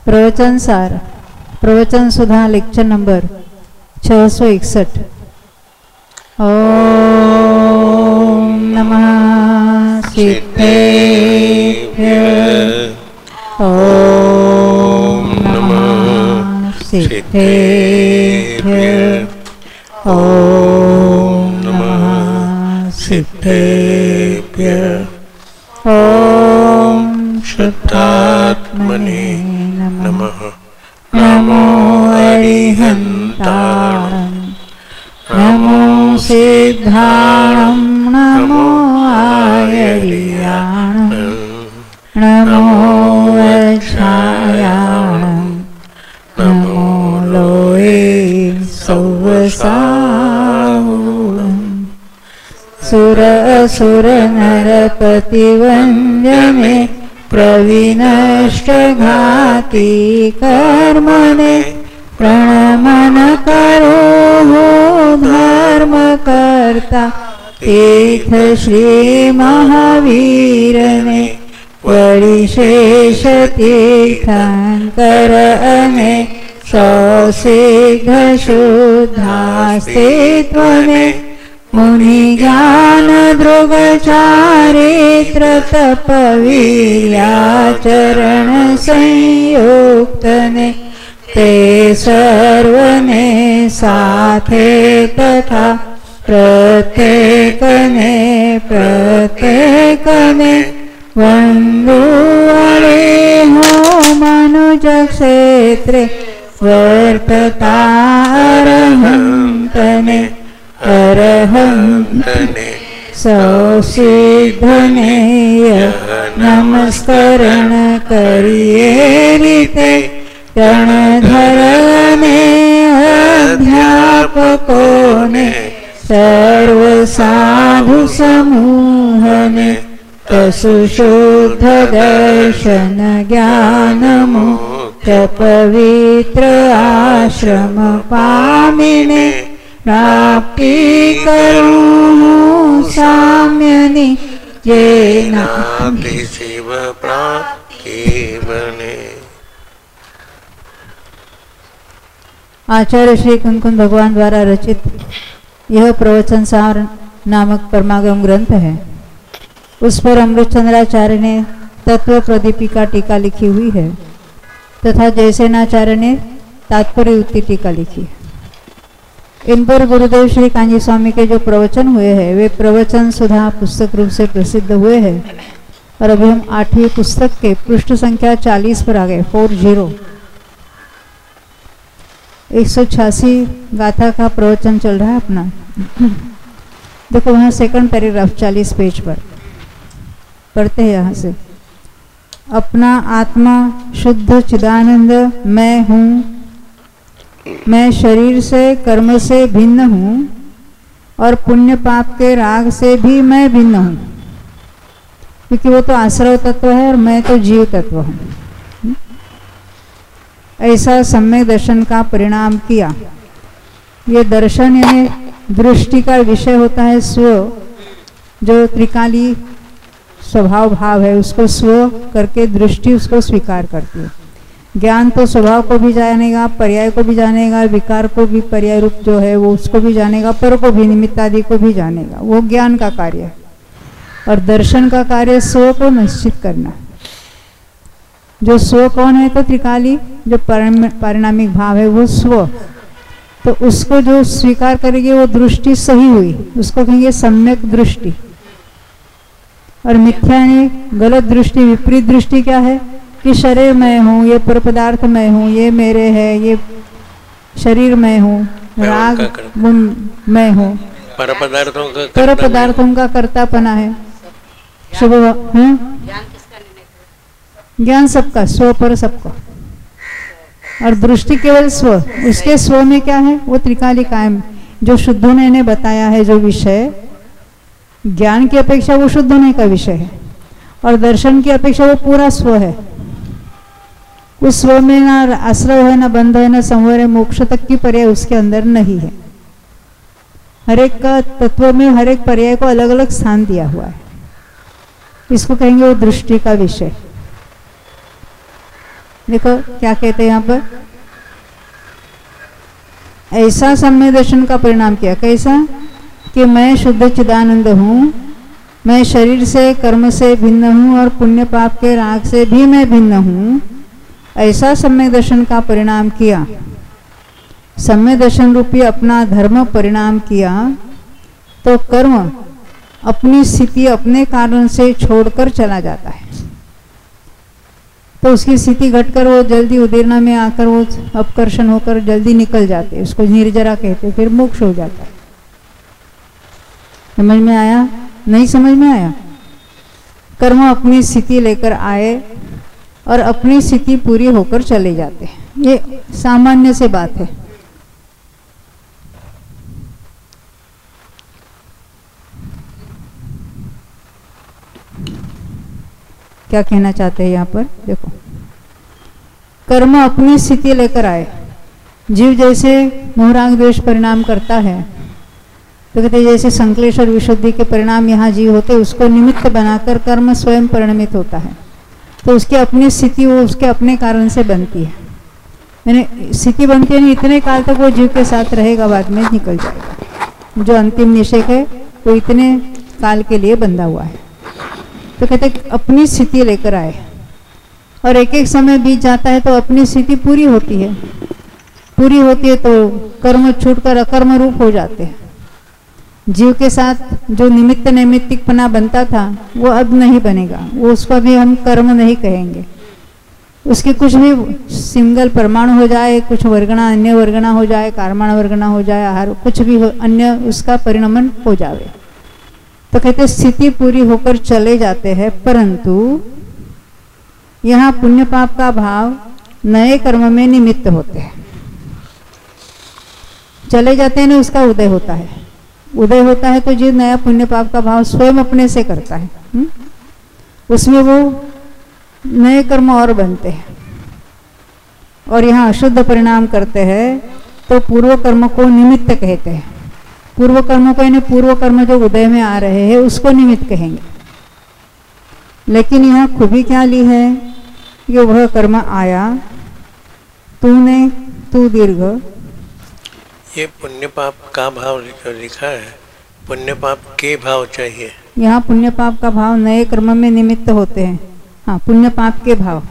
प्रवचन सार प्रवचन सुधा लेक्चर नंबर 661। ओम नमः सिद्धेभ्यः। ओम नमः सिद्धेभ्यः। ओम नमः सिद्धेभ्यः। ओम शुद्धात्मने नमः। नमो अरिहन्ताणं नमो सिद्धाणं नमो आयर्याणं नमो वज्रायाणं नमो लोये सौवसाहुणं सुर असुर नरपतिवन्द्यमे प्रविनष्टघाती कर्मणे प्रणमन करो हो धर्म कर्ता तीर्थ श्री महावीरने वरिशेष तीर्थंकर अने सौसिद्ध शुद्धास्तित्वने मुनि ज्ञान दृग चारित्र तपवीर्याचरण संयुक्तने ते सर्वने साथे तथा प्रत्येकने वंदुअरे हो मनुज क्षेत्रे वर्तता अरहंतने अरहंतने सौसिद्धने नमस्करण करिए रीते गणधरने अध्यापकों ने सर्व साधु समूहने तसु शुद्ध दर्शन ज्ञान मुक्त पवित्र आश्रम पामिने प्राप्ति करूं साम्यनि जेना शिव प्राप्ति बने। आचार्य श्री कुंकुम भगवान द्वारा रचित यह प्रवचन सार नामक परमागम ग्रंथ है। उस पर अमृतचंद्राचार्य ने तत्व प्रदीपिका टीका लिखी हुई है तथा जयसेनाचार्य ने तात्पर्य युक्ति टीका लिखी। इन पर गुरुदेव श्री कांजी स्वामी के जो प्रवचन हुए हैं वे प्रवचन सुधा पुस्तक रूप से प्रसिद्ध हुए हैं और अभी हम 8वीं पुस्तक के पृष्ठ संख्या 40 पर आ गए। 40 186 गाथा का प्रवचन चल रहा है अपना। देखो वहाँ सेकंड पैराग्राफ 40 पेज पर पढ़ते हैं। यहाँ से अपना आत्मा शुद्ध चिदानंद मैं हूँ, मैं शरीर से कर्म से भिन्न हूँ और पुण्य पाप के राग से भी मैं भिन्न हूँ, क्योंकि वो तो आश्रव तत्व है और मैं तो जीव तत्व हूँ। ऐसा सम्यक दर्शन का परिणाम किया। ये दर्शन यानी दृष्टि का विषय होता है स्व, जो त्रिकाली स्वभाव भाव है उसको स्व करके दृष्टि उसको स्वीकार करती है। ज्ञान तो स्वभाव को भी जानेगा, पर्याय को भी जानेगा, विकार को भी पर्याय रूप जो है वो उसको भी जानेगा, पर को भी निमित्त आदि को भी जानेगा। वो ज्ञान का कार्य है। और दर्शन का कार्य स्व को निश्चित करना। जो स्व कौन है तो त्रिकाली जो पारिणामिक भाव है वो स्व, तो उसको जो स्वीकार करेगी वो दृष्टि सही हुई, उसको कहेंगे सम्यक दृष्टि। और मिथ्या यानी गलत दृष्टि, विपरीत दृष्टि क्या है कि शरीर मैं हूँ, ये पर पदार्थ मैं हूँ, ये मेरे है, ये शरीर मैं हूँ, राग मैं हूँ, पर पदार्थों का कर्तापना है। शुभ ज्ञान सबका, स्व पर सबका, और दृष्टि केवल स्व। उसके स्व में क्या है वो त्रिकाली कायम, जो शुद्ध होने ने बताया है जो विषय, ज्ञान की अपेक्षा वो शुद्ध होने का विषय है और दर्शन की अपेक्षा वो पूरा स्व है। उस स्व में ना आश्रव है, ना बंध है, ना संवर है, मोक्ष तक की पर्याय उसके अंदर नहीं है। हर एक का तत्व में हर एक पर्याय को अलग अलग स्थान दिया हुआ है। इसको कहेंगे वो दृष्टि का विषय। देखो क्या कहते हैं यहाँ पर, ऐसा सम्य दर्शन का परिणाम किया। कैसा कि मैं शुद्ध चिदानंद हूँ, मैं शरीर से कर्म से भिन्न हूँ और पुण्य पाप के राग से भी मैं भिन्न हूँ। ऐसा सम्य दर्शन का परिणाम किया, सम्य दर्शन रूपी अपना धर्म परिणाम किया, तो कर्म अपनी स्थिति अपने कारण से छोड़कर चला जाता है। तो उसकी स्थिति घटकर वो जल्दी उदीर्णा में आकर वो अपकर्षण होकर जल्दी निकल जाते हैं, उसको निर्जरा कहते हैं, फिर मोक्ष हो जाता है। समझ में आया? नहीं समझ में आया? कर्म अपनी स्थिति लेकर आए और अपनी स्थिति पूरी होकर चले जाते हैं, ये सामान्य से बात है। क्या कहना चाहते हैं यहाँ पर? देखो, कर्म अपनी स्थिति लेकर आए। जीव जैसे मोहराग द्वेष परिणाम करता है, तो कहते जैसे संक्लेश और विशुद्धि के परिणाम यहाँ जीव होते, उसको निमित्त बनाकर कर्म स्वयं परिणमित होता है। तो उसकी अपनी स्थिति वो उसके अपने कारण से बनती है, यानी स्थिति बनती है नहीं, इतने काल तक वो जीव के साथ रहेगा, बाद में निकल जाएगा। जो अंतिम निषेक है वो इतने काल के लिए बंधा हुआ है। तो कहते अपनी स्थिति लेकर आए, और एक एक समय बीत जाता है तो अपनी स्थिति पूरी होती है। पूरी होती है तो कर्म छूटकर अकर्म रूप हो जाते हैं। जीव के साथ जो निमित्त नैमित्तिकपना बनता था वो अब नहीं बनेगा, वो उसको भी हम कर्म नहीं कहेंगे। उसके कुछ भी सिंगल परमाणु हो जाए, कुछ वर्गणा अन्य वर्गणा हो जाए, कारमाण वर्गणा हो जाए, आहार कुछ भी हो, अन्य उसका परिणमन हो जाए, तो कहते स्थिति पूरी होकर चले जाते हैं। परंतु यहाँ पुण्य पाप का भाव नए कर्म में निमित्त होते हैं। चले जाते हैं ना, उसका उदय होता है। उदय होता है तो जो नया पुण्य पाप का भाव स्वयं अपने से करता है, उसमें वो नए कर्म और बनते हैं। और यहाँ अशुद्ध परिणाम करते हैं तो पूर्व कर्म को निमित्त कहते हैं। पूर्व कर्म को, यानी पूर्व कर्म जो उदय में आ रहे हैं उसको निमित्त कहेंगे। लेकिन यहाँ खूबी क्या ली है कि वह कर्म आया, तूने, तू दीर्घ, ये पुण्य पाप का भाव लिखा है, पुण्य पाप के भाव चाहिए। यहाँ पुण्य पाप का भाव नए कर्म में निमित्त होते हैं। हाँ, पुण्य पाप के भाव।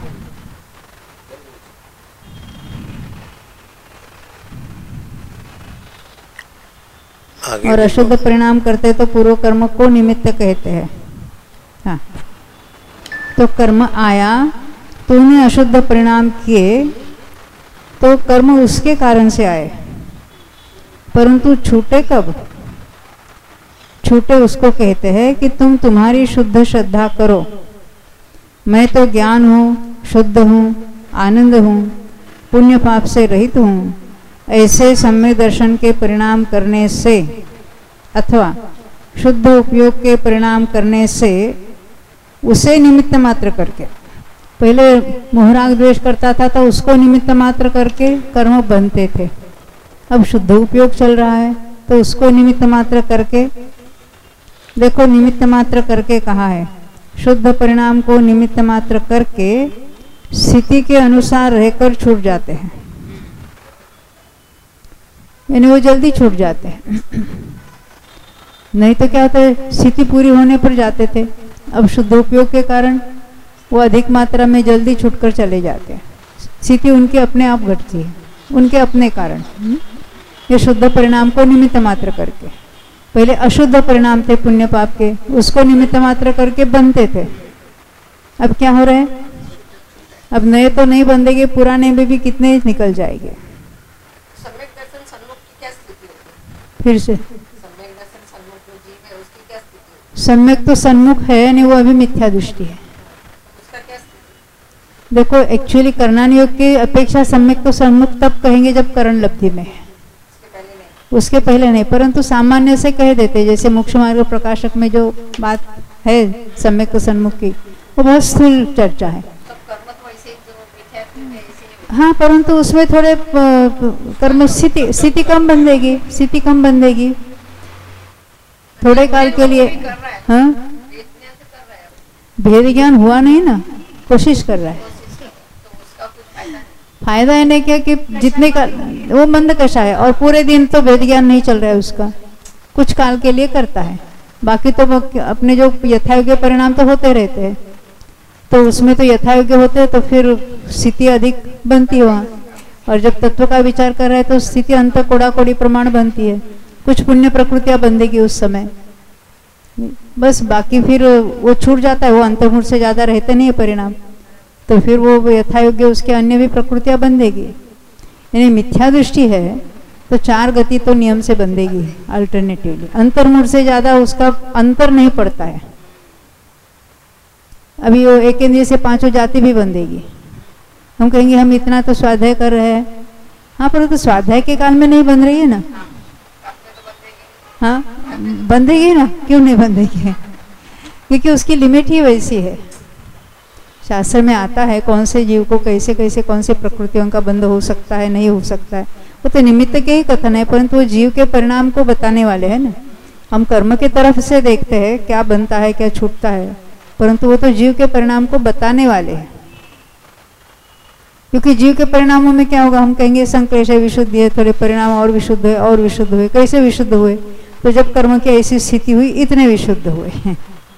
और अशुद्ध परिणाम करते तो पूर्व कर्म को निमित्त कहते हैं। हाँ, तो कर्म आया, तूने अशुद्ध परिणाम किए, तो कर्म उसके कारण से आए, परंतु छूटे कब? छूटे उसको कहते हैं कि तुम तुम्हारी शुद्ध श्रद्धा करो, मैं तो ज्ञान हूँ, शुद्ध हूँ, आनंद हूँ, पुण्य पाप से रहित हूँ। ऐसे सम्यक दर्शन के परिणाम करने से अथवा शुद्ध उपयोग के परिणाम करने से उसे निमित्त मात्र करके, पहले मोहराग द्वेष करता था तो उसको निमित्त मात्र करके कर्म बनते थे। अब शुद्ध उपयोग चल रहा है तो उसको निमित्त मात्र करके, देखो निमित्त मात्र करके कहा है, शुद्ध परिणाम को निमित्त मात्र करके स्थिति के अनुसार रहकर छूट जाते हैं, यानी वो जल्दी छूट जाते हैं। नहीं तो क्या होता है, स्थिति पूरी होने पर जाते थे, अब शुद्ध उपयोग के कारण वो अधिक मात्रा में जल्दी छूटकर चले जाते हैं। स्थिति उनके अपने आप घटती है, उनके अपने कारण। ये शुद्ध परिणाम को निमित्त मात्र करके, पहले अशुद्ध परिणाम थे पुण्य पाप के, उसको निमित्त मात्र करके बनते थे। अब क्या हो रहा है, अब नए तो नहीं बंधेंगे, पुराने में भी कितने निकल जाएंगे। सम्यक दर्शन सन्मुख की क्या स्थिति होगी? फिर से सम्यक दर्शन सन्मुख जो जीव है उसकी क्या स्थिति होगी? सम्यक तो सन्मुख है नहीं, वो अभी मिथ्या दृष्टि है। उसका क्या स्थिति? देखो एक्चुअली करणान योग की अपेक्षा सम्यक तो सन्मुख तब कहेंगे जब करण लब्धि में है, उसके पहले नहीं। परंतु सामान्य से कह देते, जैसे मोक्ष मार्ग प्रकाशक में जो बात है सम्यक सन्मुख की, वो बहुत स्थूल चर्चा है। हाँ, परंतु उसमें थोड़े कर्म स्थिति कम बंधेगी, स्थिति कम बंधेगी थोड़े काल के लिए। हाँ, भेद ज्ञान हुआ नहीं ना, कोशिश कर रहा है। उसका कुछ फायदा है? फायदा है नहीं क्या कि जितने का वो मंद कषा है और पूरे दिन तो वेद ज्ञान नहीं चल रहा है उसका, कुछ काल के लिए करता है, बाकी तो अपने जो यथायोग्य परिणाम तो होते रहते हैं, तो उसमें तो यथायोग्य होते हैं तो फिर स्थिति अधिक बनती है वहाँ। और जब तत्व का विचार कर रहे हैं तो स्थिति अंत कोड़ा कोड़ी प्रमाण बनती है, कुछ पुण्य प्रकृतियाँ बंधेगी उस समय बस, बाकी फिर वो छूट जाता है, वो अंतर्मुख से ज़्यादा रहते नहीं है परिणाम, तो फिर वो यथायोग्य उसके अन्य भी प्रकृतियाँ बंधेगी। यानी मिथ्या दृष्टि है तो चार गति तो नियम से बंधेगी अल्टरनेटिवली, अंतर्मुख से ज़्यादा उसका अंतर नहीं पड़ता है। अभी वो एक इंद्रिय से पांचों जाति भी बंधेगी, हम कहेंगे हम इतना तो स्वाध्याय कर रहे हैं, हाँ पर तो स्वाध्याय के काल में नहीं बंध रही है ना, हाँ बंधेगी ना, क्यों नहीं बंधेगी, क्योंकि उसकी लिमिट ही वैसी है। शास्त्र में आता है कौन से जीव को कैसे कैसे कौन से प्रकृतियों का बंध हो सकता है नहीं हो सकता है, वो तो निमित्त के ही कथन है, परंतु वो जीव के परिणाम को बताने वाले हैं ना। हम कर्म के तरफ से देखते हैं क्या बनता है क्या छूटता है, परंतु वो तो जीव के परिणाम को बताने वाले हैं। क्योंकि जीव के परिणामों में क्या होगा, हम कहेंगे संक्लेश है, विशुद्धि है, थोड़े परिणाम और विशुद्ध है और विशुद्ध हुए, कैसे विशुद्ध हुए, तो जब कर्म की ऐसी स्थिति हुई इतने विशुद्ध हुए हैं।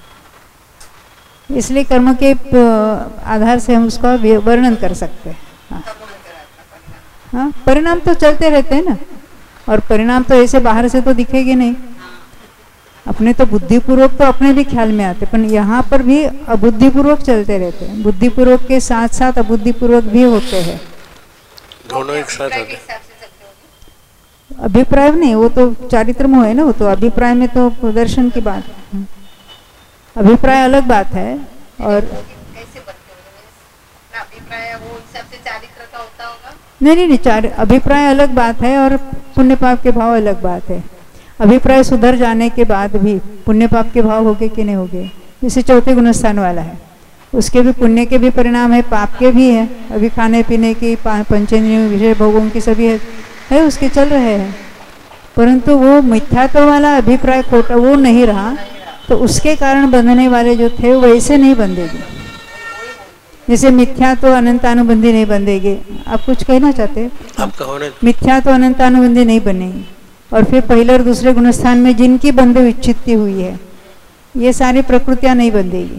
इसलिए कर्म के आधार से हम उसका वर्णन कर सकते हैं। हाँ, हाँ परिणाम तो चलते रहते हैं ना, और परिणाम तो ऐसे बाहर से तो दिखेंगे नहीं, अपने तो बुद्धिपूर्वक तो अपने भी ख्याल में आते, पर यहाँ पर भी अबुद्धिपूर्वक चलते रहते हैं, बुद्धिपूर्वक के साथ साथ अबुद्धिपूर्वक भी होते हैं, दोनों एक साथ होते हैं। अभिप्राय नहीं, वो तो चारित्र में है ना, वो तो अभिप्राय में तो प्रदर्शन की बात है, अभिप्राय अलग बात है। और कैसे बनते होंगे, अभिप्राय वो हिसाब से चारित्र का होता होगा? नहीं, अभिप्राय अलग बात है और पुण्य पाप के भाव अलग बात है। अभिप्राय सुधर जाने के बाद भी पुण्य पाप के भाव होगे कि नहीं होगे, जैसे चौथे गुणस्थान वाला है, उसके भी पुण्य के भी परिणाम है, पाप के भी है, अभी खाने पीने की पंचेंद्रियों विषय भोगों की सभी है उसके चल रहे हैं, परंतु वो मिथ्यात्व वाला अभिप्राय खोटा वो नहीं रहा, तो उसके कारण बंधने वाले जो थे वैसे नहीं बंधेगी, जैसे मिथ्या तो अनंतानुबंधी नहीं बंधेगी। आप कुछ कहना चाहते हैं? आप कहो ना। मिथ्या तो अनंतानुबंधी नहीं बनेगी, और फिर पहले और दूसरे गुणस्थान में जिनकी बंध विच्छित्ति हुई है ये सारी प्रकृतियां नहीं बंधेगी।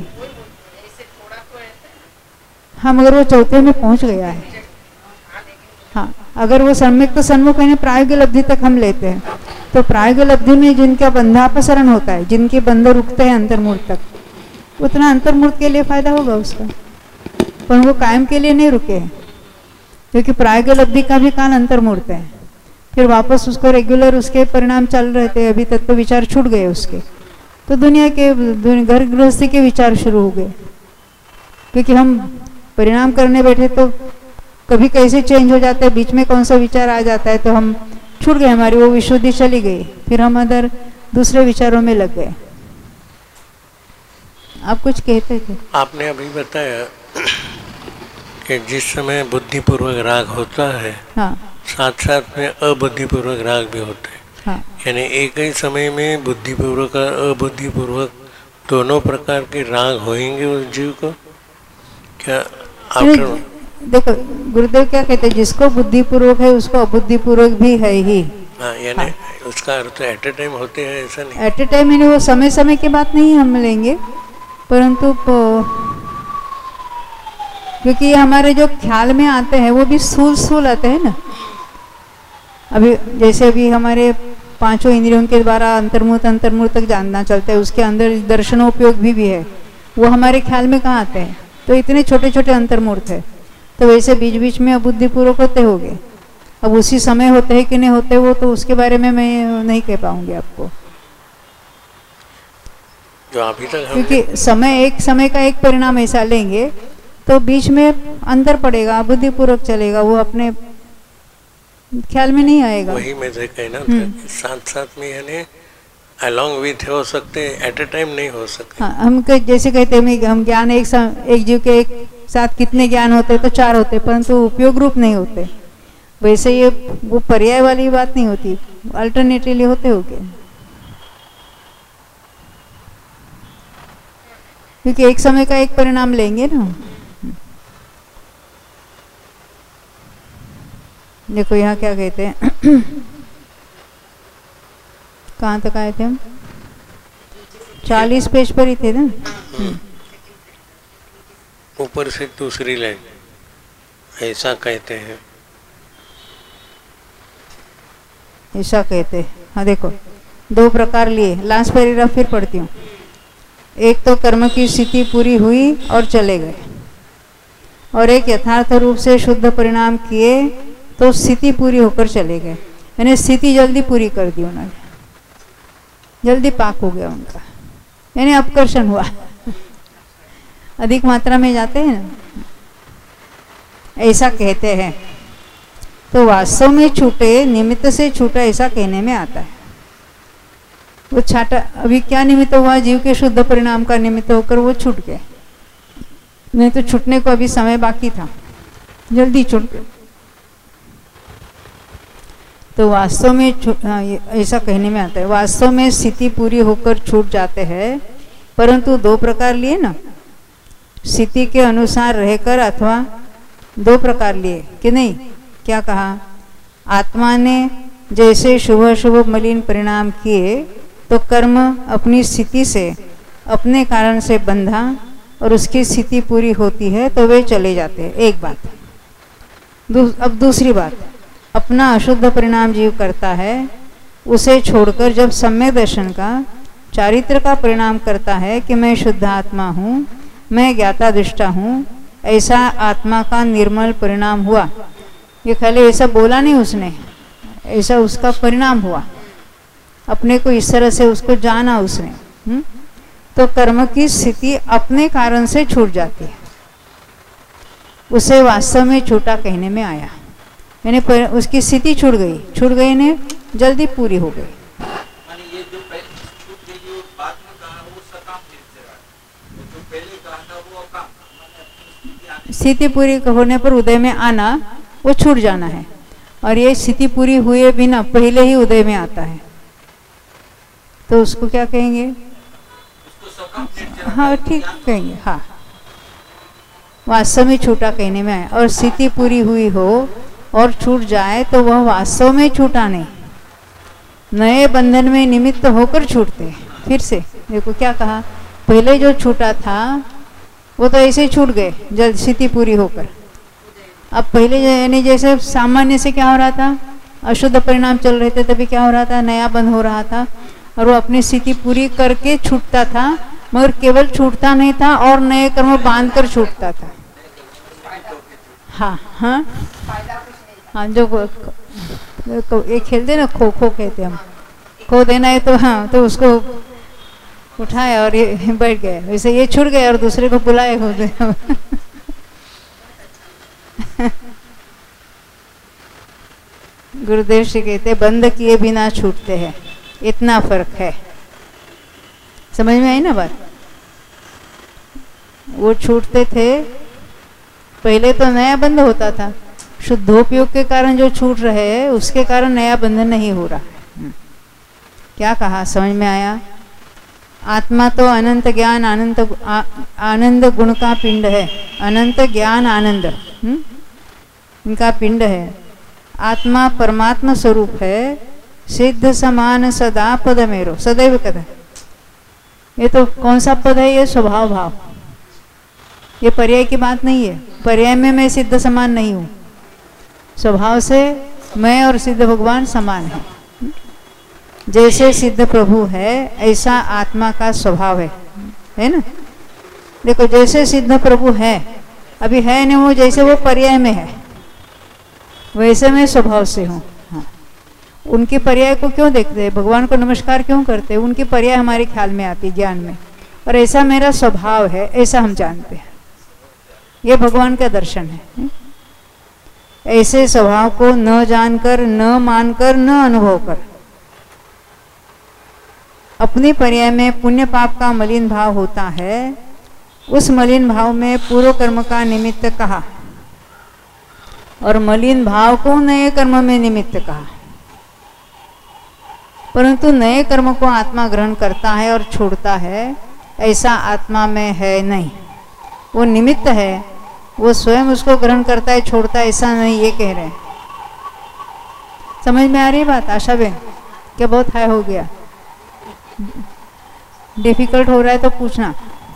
हाँ मगर वो चौथे में पहुंच गया है, हाँ अगर वो सम्यक तो सन्मुख है, प्रायोगिक लब्धि तक हम लेते हैं, तो प्रायोगिक लब्धि में जिनका बंधापसरण होता है, जिनके बंध रुकते हैं अंतर्मूर्त तक, उतना अंतर्मूर्त के लिए फायदा होगा उसका, पर वो कायम के लिए नहीं रुके हैं, क्योंकि प्रायोगिक लब्धि का भी काल अंतर्मूर्त है, फिर वापस उसको रेगुलर उसके परिणाम चल रहे थे, अभी तत्व विचार छूट गए उसके, तो दुनिया के घर गृहस्थी के विचार शुरू हो गए, क्योंकि हम परिणाम करने बैठे तो कभी कैसे चेंज हो जाता है, बीच में कौन सा विचार आ जाता है, तो हम छूट गए, हमारी वो विशुद्धि चली गई, फिर हम अदर दूसरे विचारों में लग गए। आप कुछ कहते थे? आपने अभी बताया कि जिस समय बुद्धिपूर्वक राग होता है, हाँ साथ साथ में अबुद्धिपूर्वक राग भी होते हैं, हाँ यानी एक ही समय में बुद्धिपूर्वक और अबुद्धिपूर्वक दोनों प्रकार के राग होंगे उस जीव को क्या? आफ्टर देखो गुरुदेव क्या कहते हैं, जिसको बुद्धिपूर्वक है उसको अबुद्धिपूर्वक भी है ही। हाँ यानी उसका अर्थ एट ए टाइम होते हैं ऐसा नहीं? एट ए टाइम यानी वो समय समय की बात नहीं हम लेंगे, परंतु क्योंकि ये हमारे जो ख्याल में आते हैं वो भी स्थूल आते हैं ना। अभी जैसे अभी हमारे पांचों इंद्रियों के द्वारा अंतर्मुख तक जानना चलता है, उसके अंदर दर्शनोपयोग भी है, वो हमारे ख्याल में कहाँ आते हैं, तो इतने छोटे छोटे अंतर्मूर्त है, तो वैसे बीच बीच में अबुद्धिपूर्वक होते होंगे। अब उसी समय होते हैं कि नहीं होते वो तो उसके बारे में मैं नहीं कह पाऊंगी आपको, जो अभी तक क्योंकि समय का एक परिणाम ऐसा लेंगे तो बीच में अंतर पड़ेगा, अबुद्धिपूर्वक चलेगा, वो अपने ख्याल में नहीं आएगा। वही मैं कहना था, साथ साथ में यानी अलॉन्ग विथ हो सकते, एट ए टाइम नहीं हो सकते। हाँ हम जैसे कहते हैं हम ज्ञान एक जीव के एक साथ कितने ज्ञान होते तो चार होते, परंतु उपयोग रूप नहीं होते, वैसे ये वो पर्याय वाली बात नहीं होती, अल्टरनेटिवली होते होंगे, क्योंकि एक समय का एक परिणाम लेंगे ना। देखो यहाँ क्या कहते हैं कहाँ तक आए थे हम? 40 पेज पर ही थे ना। ऊपर से दूसरी लाइन, ऐसा कहते हैं, ऐसा कहते हैं। हाँ देखो, 2 प्रकार लिए। लास्ट पैराग्राफ फिर पढ़ती हूँ। एक तो कर्म की स्थिति पूरी हुई और चले गए, और एक यथार्थ रूप से शुद्ध परिणाम किए तो स्थिति पूरी होकर चले गए। यानी स्थिति जल्दी पूरी कर दी उन्होंने, जल्दी पाक हो गया उनका, यानी अपकर्षण हुआ अधिक मात्रा में जाते हैं ना, ऐसा कहते हैं। तो वास्तव में छूटे, निमित्त से छूटा, ऐसा कहने में आता है। वो छाटा अभी क्या निमित्त हुआ? जीव के शुद्ध परिणाम का निमित्त होकर वो छूट गए, नहीं तो छूटने को अभी समय बाकी था, जल्दी छूट गए। तो वास्तव में ऐसा कहने में आता है, वास्तव में स्थिति पूरी होकर छूट जाते हैं, परंतु 2 प्रकार लिए ना, स्थिति के अनुसार रहकर, अथवा 2 प्रकार लिए कि नहीं। क्या कहा? आत्मा ने जैसे शुभ शुभ मलिन परिणाम किए तो कर्म अपनी स्थिति से, अपने कारण से बंधा और उसकी स्थिति पूरी होती है तो वे चले जाते हैं। एक बात। अब दूसरी बात, अपना अशुद्ध परिणाम जीव करता है, उसे छोड़कर जब सम्यक दर्शन का, चारित्र का परिणाम करता है कि मैं शुद्ध आत्मा हूँ, मैं ज्ञाता दृष्टा हूँ, ऐसा आत्मा का निर्मल परिणाम हुआ। ये खाली ऐसा बोला नहीं उसने, ऐसा उसका परिणाम हुआ, अपने को इस तरह से उसको जाना उसने। तो कर्म की स्थिति अपने कारण से छूट जाती है, उसे वास्तव में छूटा कहने में आया। यानी उसकी स्थिति छूट गई ने जल्दी पूरी हो गई। स्थिति पूरी होने पर उदय में आना, वो छूट जाना है, और ये स्थिति पूरी हुए बिना पहले ही उदय में आता है, तो उसको क्या कहेंगे? हाँ ठीक कहेंगे। हाँ, वास्तव में छूटा कहने में आए। और स्थिति पूरी हुई हो और छूट जाए तो वह वास्तव में छूटा नहीं, नए बंधन में निमित्त होकर छूटते। फिर से देखो क्या कहा, पहले जो छूटा था वो तो ऐसे ही छूट गए जब स्थिति पूरी होकर। अब पहले यानी जैसे सामान्य से क्या हो रहा था, अशुद्ध परिणाम चल रहे थे, तभी क्या हो रहा था, नया बंध हो रहा था, और वो अपनी स्थिति पूरी करके छूटता था, मगर केवल छूटता नहीं था और नए कर्म बांध कर छूटता था। हाँ हाँ हाँ, जो ये खेलते ना, खो खो कहते हम, खो देना है तो हाँ, तो उसको उठाया और ये बैठ गए, वैसे ये छूट गए और दूसरे को बुलाए खो दे। गुरुदेव श्री कहते बंद किए बिना छूटते हैं, इतना फर्क है। समझ में आई ना बात? वो छूटते थे, पहले तो नया बंध होता था, शुद्धोपयोग के कारण जो छूट रहे हैं उसके कारण नया बंधन नहीं हो रहा है। क्या कहा, समझ में आया? आत्मा तो अनंत ज्ञान आनंद गुण का पिंड है, अनंत ज्ञान आनंद इनका पिंड है। आत्मा परमात्मा स्वरूप है, सिद्ध समान सदा पद मेरो, सदैव कदा। ये तो कौन सा पद है? ये स्वभाव भाव, ये पर्याय की बात नहीं है। पर्याय में मैं सिद्ध समान नहीं हूँ, स्वभाव से मैं और सिद्ध भगवान समान है। जैसे सिद्ध प्रभु है ऐसा आत्मा का स्वभाव है ना। देखो जैसे सिद्ध प्रभु है, अभी है नहीं वो, जैसे वो पर्याय में है वैसे मैं स्वभाव से हूँ। हाँ, उनके पर्याय को क्यों देखते हैं, भगवान को नमस्कार क्यों करते हैं? उनकी पर्याय हमारे ख्याल में आती, ज्ञान में, और ऐसा मेरा स्वभाव है, ऐसा हम जानते हैं। ये भगवान का दर्शन है। ऐसे स्वभाव को न जानकर, न मानकर, न अनुभव कर, अपने पर्याय में पुण्य पाप का मलिन भाव होता है, उस मलिन भाव में पूर्व कर्म का निमित्त कहा और मलिन भाव को नए कर्म में निमित्त कहा। परंतु नए कर्म को आत्मा ग्रहण करता है और छोड़ता है, ऐसा आत्मा में है नहीं। वो निमित्त है, वो स्वयं उसको ग्रहण करता है, छोड़ता है, ऐसा नहीं, ये कह रहे हैं। समझ में आ रही है बात आशा बेन? क्या बहुत हाई हो गया? डिफिकल्ट हो रहा है तो पूछना।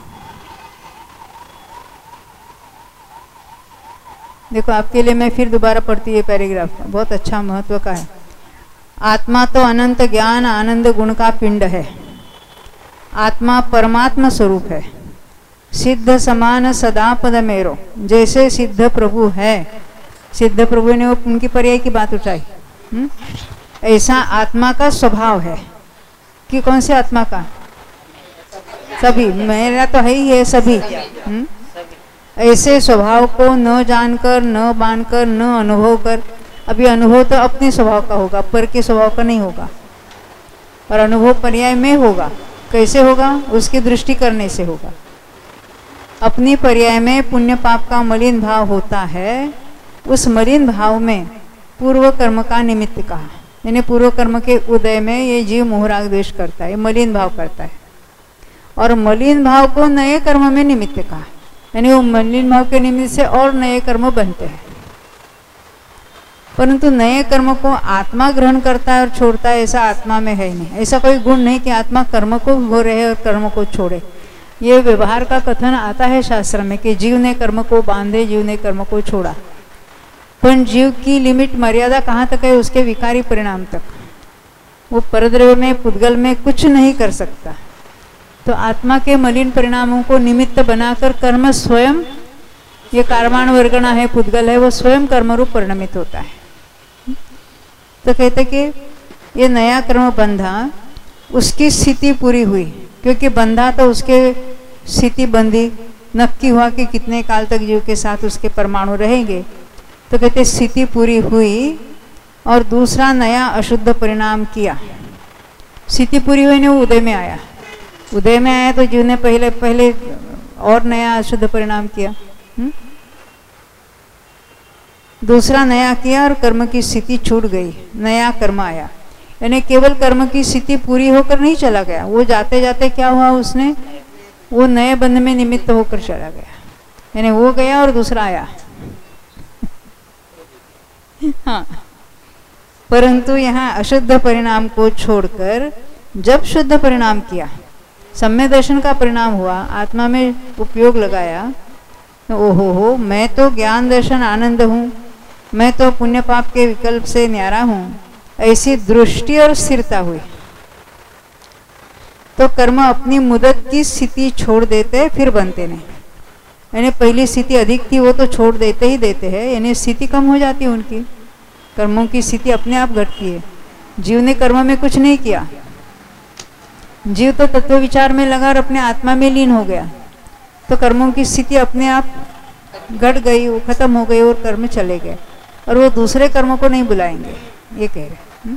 देखो आपके लिए मैं फिर दोबारा पढ़ती है पैराग्राफ, बहुत अच्छा महत्व का है। आत्मा तो अनंत ज्ञान आनंद गुण का पिंड है। आत्मा परमात्मा स्वरूप है। सिद्ध समान सदा पद मेरो, जैसे सिद्ध प्रभु है। सिद्ध प्रभु ने वो उनकी पर्याय की बात उठाई। ऐसा आत्मा का स्वभाव है कि कौन से आत्मा का? सभी, मेरा तो है ही है सभी। ऐसे स्वभाव को न जानकर, न बांधकर, न अनुभव कर। अभी अनुभव तो अपने स्वभाव का होगा, पर के स्वभाव का नहीं होगा। और अनुभव पर्याय में होगा। कैसे होगा? उसकी दृष्टि करने से होगा। अपनी पर्याय में पुण्य पाप का मलिन भाव होता है। उस मलिन भाव में पूर्व कर्म का निमित्त कहा, यानी पूर्व कर्म के उदय में ये जीव मोहराग द्वेष करता है, मलिन भाव करता है। और मलिन भाव को नए कर्म में निमित्त कहा, यानी वो मलिन भाव के निमित्त से और नए कर्म बनते हैं। परंतु नए कर्म को आत्मा ग्रहण करता है और छोड़ता है, ऐसा आत्मा में है नहीं। ऐसा कोई गुण नहीं कि आत्मा कर्म को हो रहे और कर्म को छोड़े। ये व्यवहार का कथन आता है शास्त्र में कि जीव ने कर्म को बांधे, जीव ने कर्म को छोड़ा। पर जीव की लिमिट मर्यादा कहाँ तक है? उसके विकारी परिणाम तक। वो परद्रव्य में, पुद्गल में कुछ नहीं कर सकता। तो आत्मा के मलिन परिणामों को निमित्त बनाकर कर्म स्वयं, ये कार्माण वर्गणा है, पुद्गल है, वो स्वयं कर्मरूप परिणमित होता है। तो कहते कि ये नया कर्म बंधा, उसकी स्थिति पूरी हुई। क्योंकि बंधा तो उसके स्थिति बंधी, नक्की हुआ कि कितने काल तक जीव के साथ उसके परमाणु रहेंगे। तो कहते स्थिति पूरी हुई और दूसरा नया अशुद्ध परिणाम किया। स्थिति पूरी हुई ने वो उदय में आया। उदय में आया तो जीव ने पहले और नया अशुद्ध परिणाम किया। दूसरा नया किया और कर्म की स्थिति छूट गई, नया कर्म आया। यानी केवल कर्म की स्थिति पूरी होकर नहीं चला गया, वो जाते जाते क्या हुआ, उसने वो नए बंध में निमित्त होकर चला गया। यानी वो गया और दूसरा आया। हाँ, परंतु यहाँ अशुद्ध परिणाम को छोड़कर जब शुद्ध परिणाम किया, सम्यक दर्शन का परिणाम हुआ, आत्मा में उपयोग लगाया, तो ओहो हो, मैं तो ज्ञान दर्शन आनंद हूँ, मैं तो पुण्य पाप के विकल्प से न्यारा हूँ, ऐसी दृष्टि और स्थिरता हुई। तो कर्म अपनी मुदत की स्थिति छोड़ देते, फिर बनते नहीं। यानी पहली स्थिति अधिक थी, वो तो छोड़ देते ही देते हैं, यानी स्थिति कम हो जाती है उनकी। कर्मों की स्थिति अपने आप घटती है। जीव ने कर्म में कुछ नहीं किया, जीव तो तत्व विचार में लगा और अपने आत्मा में लीन हो गया। तो कर्मों की स्थिति अपने आप घट गई, वो खत्म हो गई और कर्म चले गए, और वो दूसरे कर्मों को नहीं बुलाएंगे, ये कह रहे।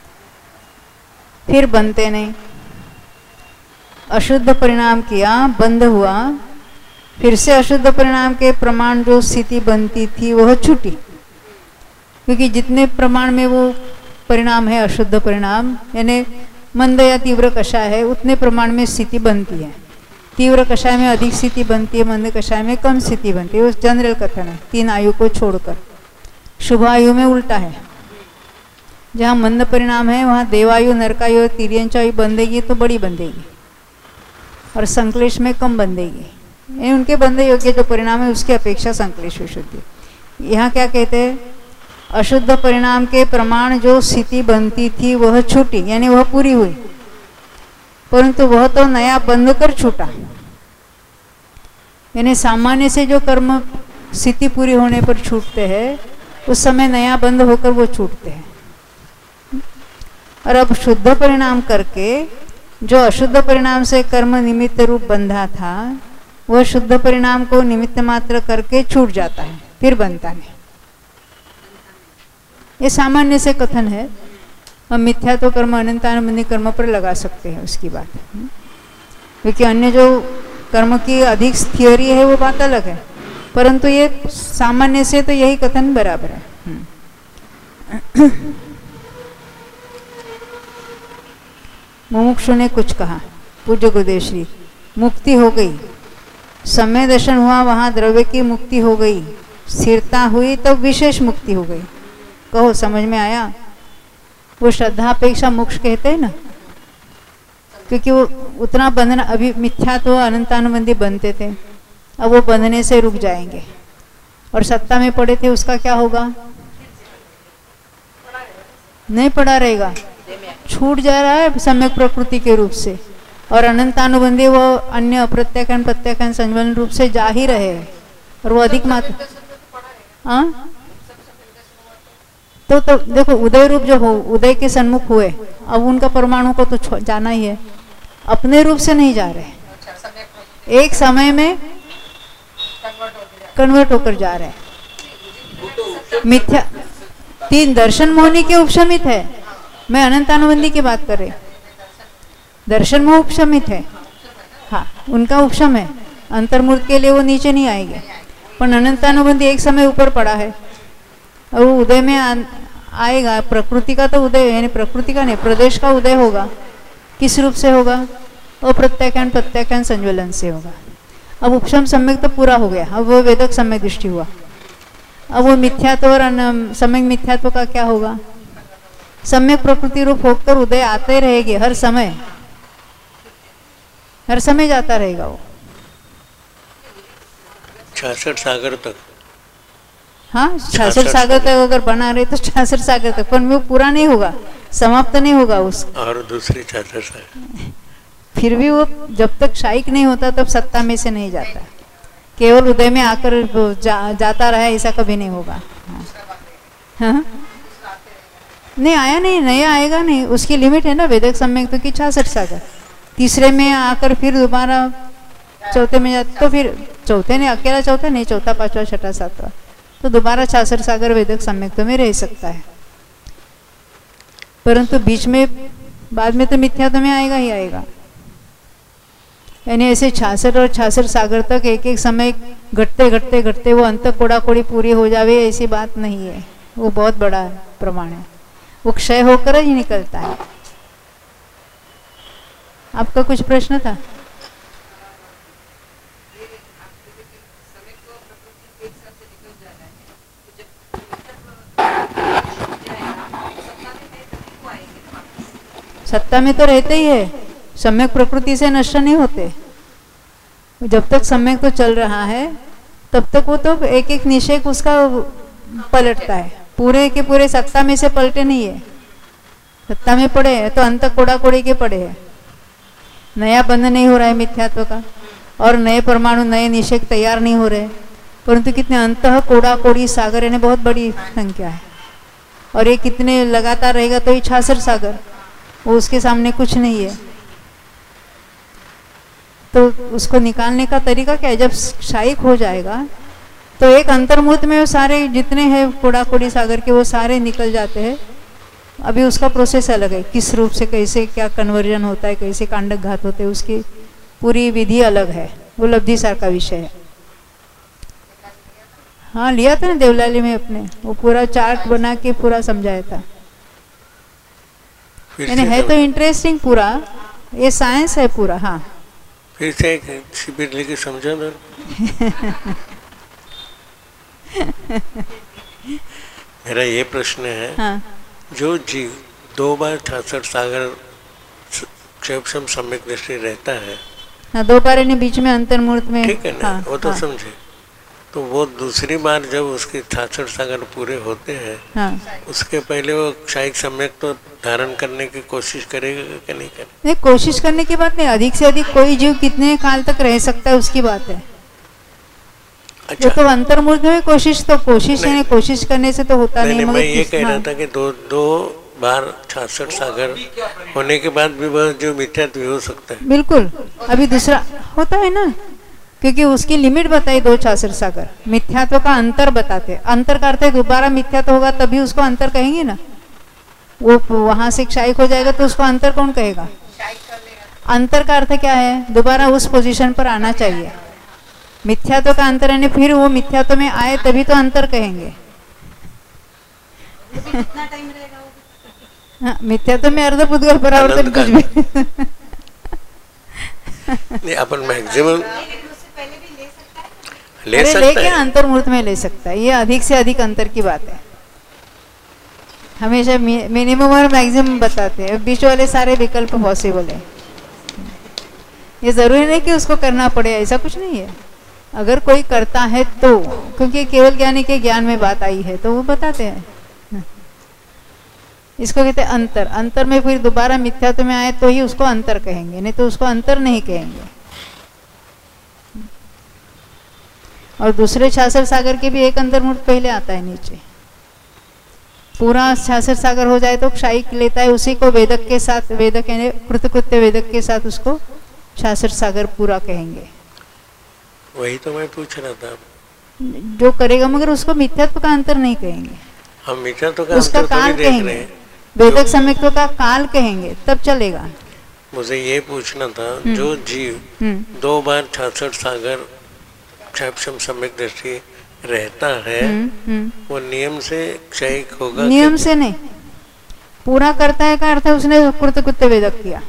फिर बनते नहीं। अशुद्ध परिणाम किया, बंद हुआ, फिर से अशुद्ध परिणाम के प्रमाण जो स्थिति बनती थी वह छूटी। क्योंकि जितने प्रमाण में वो परिणाम है अशुद्ध परिणाम, यानी मंद या तीव्र कषाय है, उतने प्रमाण में स्थिति बनती है। तीव्र कषाय में अधिक स्थिति बनती है, मंद कषाय में कम स्थिति बनती है। वो जनरल कथन है, 3 आयु को छोड़कर। शुभ आयु में उल्टा है, जहाँ मंद परिणाम है वहाँ देवायु, नरकायु और तिर्यंच आयु बंधेगी तो बड़ी बंधेगी, और संक्लेश में कम बंधेगी। ये उनके बंधे योग्य जो परिणाम है उसकी अपेक्षा संक्लेश विशुद्धि। यहाँ क्या कहते हैं, अशुद्ध परिणाम के प्रमाण जो स्थिति बनती थी वह छूटी, यानी वह पूरी हुई, परंतु वह तो नया बंध कर छूटा। यानी सामान्य से जो कर्म स्थिति पूरी होने पर छूटते हैं, उस समय नया बंध होकर वो छूटते हैं। और अब शुद्ध परिणाम करके जो अशुद्ध परिणाम से कर्म निमित्त रूप बंधा था, वह शुद्ध परिणाम को निमित्त मात्र करके छूट जाता है, फिर बनता नहीं। ये सामान्य से कथन है। हम मिथ्या तो कर्म अनंतानुबंधी कर्म पर लगा सकते हैं उसकी बात, क्योंकि अन्य जो कर्म की अधिक थियोरी है वो बात अलग है, परंतु ये सामान्य से तो यही कथन बराबर है। मुमुक्षु ने कुछ कहा, पूज्य गुरुदेव श्री, मुक्ति हो गई, समय दर्शन हुआ, वहाँ द्रव्य की मुक्ति हो गई, स्थिरता हुई, तब विशेष मुक्ति हो गई। कहो समझ में आया? वो श्रद्धा अपेक्षा मोक्ष कहते हैं ना, क्योंकि वो उतना बंधन, अभी मिथ्या तो अनंतानुबंधी बनते थे, अब वो बंधने से रुक जाएंगे। और सत्ता में पड़े थे, उसका क्या होगा? नहीं पड़ा रहेगा, छूट जा रहा है सम्यक प्रकृति के रूप से। और अनंतानुबंधी वो अन्य अप्रत्याख्यान प्रत्याख्यान संवलन रूप से जा ही रहे हैं, और वो अधिक मात्रा। हाँ तो देखो, उदय रूप जो हो, उदय के सन्मुख हुए, अब उनका परमाणु को तो जाना ही है, अपने रूप से नहीं जा रहे, एक समय में कन्वर्ट होकर जा रहे हैं। मिथ्या 3 दर्शन मोहनी के उपशमित है, मैं अनंतानुबंधी की बात कर रही, दर्शन मोह उपशमित है, हाँ उनका उपशम है, अंतर्मूर्त के लिए वो नीचे नहीं आएंगे। पर अनंतानुबंधी एक समय ऊपर पड़ा है, और वो उदय में आएगा। प्रकृति का तो उदय, यानी प्रकृति का नहीं, प्रदेश का उदय होगा। किस रूप से होगा? वो प्रत्याख्यान प्रत्याख्यान संज्वलन से होगा। अब उपशम सम्यक तो पूरा हो गया, अब वो वेदक सम्यक दृष्टि हुआ। अब वो मिथ्यात्व और सम्यक मिथ्यात्व का क्या होगा? सम्यक प्रकृति रूप होकर उदय आते रहेगी, हर समय जाता रहेगा वो 66 सागर तक। हाँ 66 सागर तक अगर बना रहे तो 66 सागर तक, पर वो पूरा नहीं होगा, समाप्त नहीं होगा उसका। और दूसरी 66 सागर फिर भी वो जब तक शायिक नहीं होता तब सत्ता में से नहीं जाता, केवल उदय में आकर जाता रहा, ऐसा कभी नहीं होगा। हाँ? नहीं आया, नहीं नया आएगा नहीं, उसकी लिमिट है ना वेदक सम्यक तो की 66 सागर। तीसरे में आकर फिर दोबारा चौथे में जाते, तो फिर चौथे नहीं, अकेला चौथा नहीं, चौथा पांचवा छठा सातवां, तो दोबारा 66 सागर वेदक सम्यक में रह सकता है। परंतु बीच में बाद में तो मिथ्यात्व में आएगा ही आएगा। यानी ऐसे 66 और 66 सागर तक एक एक समय घटते घटते घटते वो अंत कोड़ा कोड़ी पूरी हो जावे, ऐसी बात नहीं है। वो बहुत बड़ा प्रमाण है, वो क्षय होकर ही निकलता है। आपका कुछ प्रश्न था? सत्ता में तो रहते ही है, सम्यक प्रकृति से नष्ट नहीं होते। जब तक सम्यक तो चल रहा है तब तक वो तो एक एक निषेक उसका पलटता है, पूरे के पूरे सत्ता में से पलटे नहीं है। सत्ता में पड़े हैं तो अंत कोड़ा कोड़ी के पड़े हैं, नया बंध नहीं हो रहा है मिथ्यात्व का, और नए परमाणु नए निषेक तैयार नहीं हो रहे। परंतु कितने अंत कोड़ा कोड़ी सागर, यानी बहुत बड़ी संख्या है, और ये कितने लगातार रहेगा तो ये 66 सागर, वो उसके सामने कुछ नहीं है। तो उसको निकालने का तरीका क्या है? जब शायिक हो जाएगा तो एक अंतर्मूर्त में वो सारे जितने हैं कोड़ा कोड़ी सागर के वो सारे निकल जाते हैं। अभी उसका प्रोसेस अलग है, किस रूप से कैसे क्या कन्वर्जन होता है, कैसे कांडक घात होते हैं, उसकी पूरी विधि अलग है, वो लब्धिसार का विषय है। हाँ लिया था ना देवलाली में अपने, वो पूरा चार्ट बना के पूरा समझाया था। यानी है तो इंटरेस्टिंग पूरा, ये साइंस है पूरा। हाँ फिर से एक शिविर लेके समझा ना। मेरा ये प्रश्न है, हाँ। जो जीव 2 बार 66 सागर क्षयक्षम सम्यक दृष्टि रहता है, हाँ 2 बार ने बीच में अंतर्मूर्त में, ठीक है ना, हाँ, वो तो हाँ। समझे। तो वो दूसरी बार जब उसके 66 सागर पूरे होते हैं, हाँ। उसके पहले वो क्षयिक सम्यक तो धारण करने की कोशिश करेगा कि नहीं करेगा? नहीं, कोशिश करने की बात नहीं, अधिक से अधिक कोई जीव कितने काल तक रह सकता है उसकी बात है। अच्छा। तो अंतर्मूर्त में कोशिश है, कोशिश करने से तो होता नहीं। मैं ये कह रहा था कि दो बार 66 सागर होने के बाद भी वह जो मिथ्यात्व हो सकता है। बिल्कुल, अभी दूसरा होता है ना, क्योंकि उसकी लिमिट बताई 2 66 सागर, मिथ्यात्व का अंतर बताते। अंतर का अर्थ है दोबारा मिथ्यात्व होगा तभी उसको अंतर कहेंगे ना। वो वहां से क्षयिक हो जाएगा तो उसको अंतर कौन कहेगा? अंतर का अर्थ क्या है? दोबारा उस पोजीशन पर आना चाहिए। मिथ्यात्व का अंतर है, फिर वो मिथ्यात्व में आए तभी तो अंतर कहेंगे। कितना टाइम रहेगा वो? हाँ, मिथ्यात्व में अर्ध पुद्गल परावर्तन कुछ भी नहीं, अपन मैक्सिमम ले सकता है, अंतर्मूर्त में ले सकता है। ये अधिक से अधिक अंतर की बात है। हमेशा मिनिमम और मैक्सिमम बताते हैं, बीच वाले सारे विकल्प पॉसिबल है। ये जरूरी नहीं कि उसको करना पड़े, ऐसा कुछ नहीं है। अगर कोई करता है तो, क्योंकि केवल ज्ञानी के ज्ञान में बात आई है तो वो बताते हैं। इसको कहते हैं अंतर। अंतर में फिर दोबारा मिथ्यात्व में आए तो ही उसको अंतर कहेंगे, नहीं तो उसको अंतर नहीं कहेंगे। और दूसरे छाछर सागर के भी एक अंतर्मुख पहले आता है नीचे। पूरा छाछर सागर हो जाए तो क्षायिक लेता है, उसी को वेदक के साथ, वेदक यानी कृतकृत्य वेदक के साथ उसको छाछर सागर पूरा कहेंगे। वही तो मैं पूछ रहा था। जो करेगा, मगर उसको मिथ्यात्व का अंतर नहीं कहेंगे, हम मिथ्यात्व का उसका अंतर काल तो देख रहे कहेंगे, हैं। वेदक सम्यक्त्व का काल कहेंगे, तब चलेगा। मुझे ये पूछना था, जो जीव 2 बार छाछर सागर क्षापसम सम्यक दृष्टि रहता है, वो नियम से क्षयिक होगा? नियम से नहीं, पूरा करता है का अर्थ है उसने कृतकृत्य वेदक किया।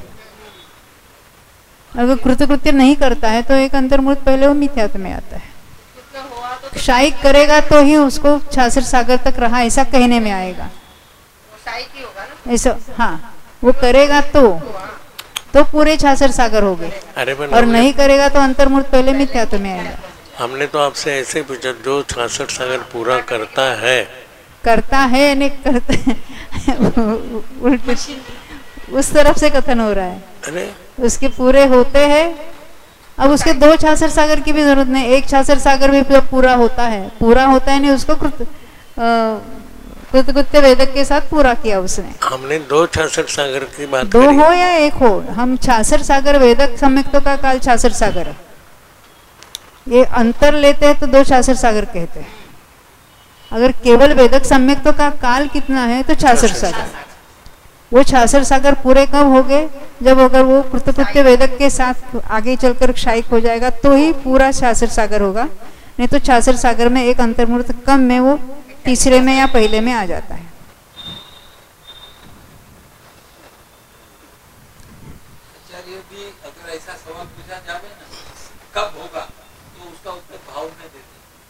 अगर कृतकृत्य नहीं करता है तो एक अंतर्मुख पहले वो मिथ्यात्व में आता है। क्षायिक करेगा तो ही उसको छाछर सागर तक रहा ऐसा कहने में आएगा, ऐसा। हाँ, वो करेगा तो पूरे छाछर सागर हो गए, और नहीं करेगा तो अंतर्मुख पहले मिथ्यात्व में आएगा। हमने तो आपसे ऐसे पूछा, जो छाछर सागर पूरा करता है नहीं करता है उल्टे उस तरफ से कथन हो रहा है। अरे उसके पूरे होते हैं। अब उसके 2 छाछर सागर की भी जरूरत नहीं, एक छाछर सागर भी जब पूरा होता है नहीं, उसको कृतकृत्य वेदक के साथ पूरा किया उसने। हमने 2 छाछर सागर की बात 2 हो या 1 हो, हम छाछर सागर वेदक सम्यक्त्व का काल छाछर सागर है। ये अंतर लेते हैं तो 2 छाछर सागर कहते हैं। अगर केवल वेदक सम्यक्त्व का काल कितना है तो छाछर सागर। वो छाछर सागर पूरे कब हो गए? जब अगर वो कृतकृत्य वेदक के साथ आगे चलकर क्षायिक हो जाएगा तो ही पूरा छाछर सागर होगा, नहीं तो छाछर सागर में एक अंतर्मुहूर्त कम में वो तीसरे में या पहले में आ जाता है। अगर ऐसा सवाल पूछा जाए ना, कब होगा, तो उसका उत्तर भाव में देते।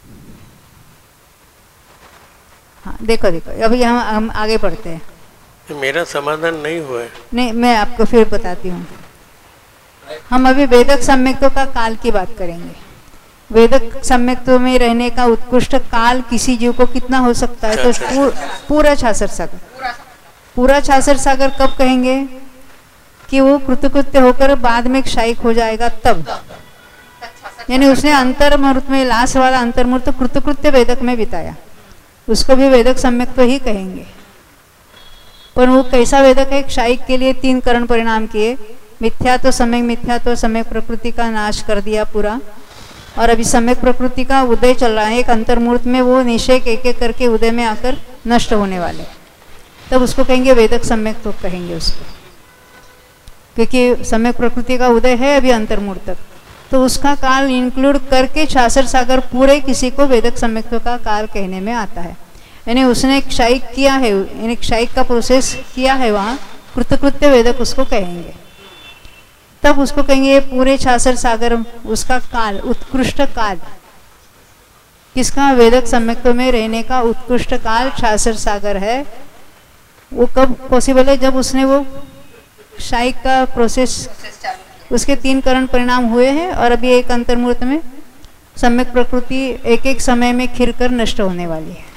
हाँ, देखो अभी हम आगे बढ़ते हैं। मेरा समाधान नहीं हुआ है। नहीं, मैं आपको फिर बताती हूँ। हम अभी वेदक सम्यक्त्व का काल की बात करेंगे। वेदक सम्यक्त्व में रहने का उत्कृष्ट काल किसी जीव को कितना हो सकता है? तो पूरा छाछर सागर। पूरा छाछर सागर कब कहेंगे? कि वो कृतकृत्य होकर बाद में क्षायिक हो जाएगा तब। यानी उसने अंतर्मुहूर्त में, लास्ट वाला अंतर्मुहूर्त कृतकृत्य वेदक में बिताया, उसको भी वेदक सम्यक्त्व ही कहेंगे। पर वो कैसा वेदक है? क्षायिक के लिए 3 करण परिणाम किए, मिथ्यात्व सम्यक प्रकृति का नाश कर दिया पूरा, और अभी सम्यक प्रकृति का उदय चल रहा है। एक अंतर्मुहूर्त में वो निषेक एक एक करके उदय में आकर नष्ट होने वाले, तब उसको कहेंगे वेदक सम्यक्त्व कहेंगे उसको, क्योंकि सम्यक प्रकृति का उदय है अभी अंतर्मुहूर्त तक, तो उसका काल इंक्लूड करके छाछर सागर पूरे किसी को वेदक सम्यक्त्व का काल कहने में आता है। यानी उसने क्षायिक किया है, यानी क्षायिक का प्रोसेस किया है, वहाँ कृतकृत्य वेदक उसको कहेंगे। तब उसको कहेंगे पूरे छाछर सागर उसका काल, उत्कृष्ट काल, किसका? वेदक सम्यक्त्व में रहने का उत्कृष्ट काल छाछर सागर है। वो कब पॉसिबल है? जब उसने वो क्षायिक का प्रोसेस, उसके 3 करण परिणाम हुए हैं, और अभी एक अंतर्मुहूर्त में सम्यक प्रकृति एक एक समय में खिर कर नष्ट होने वाली है।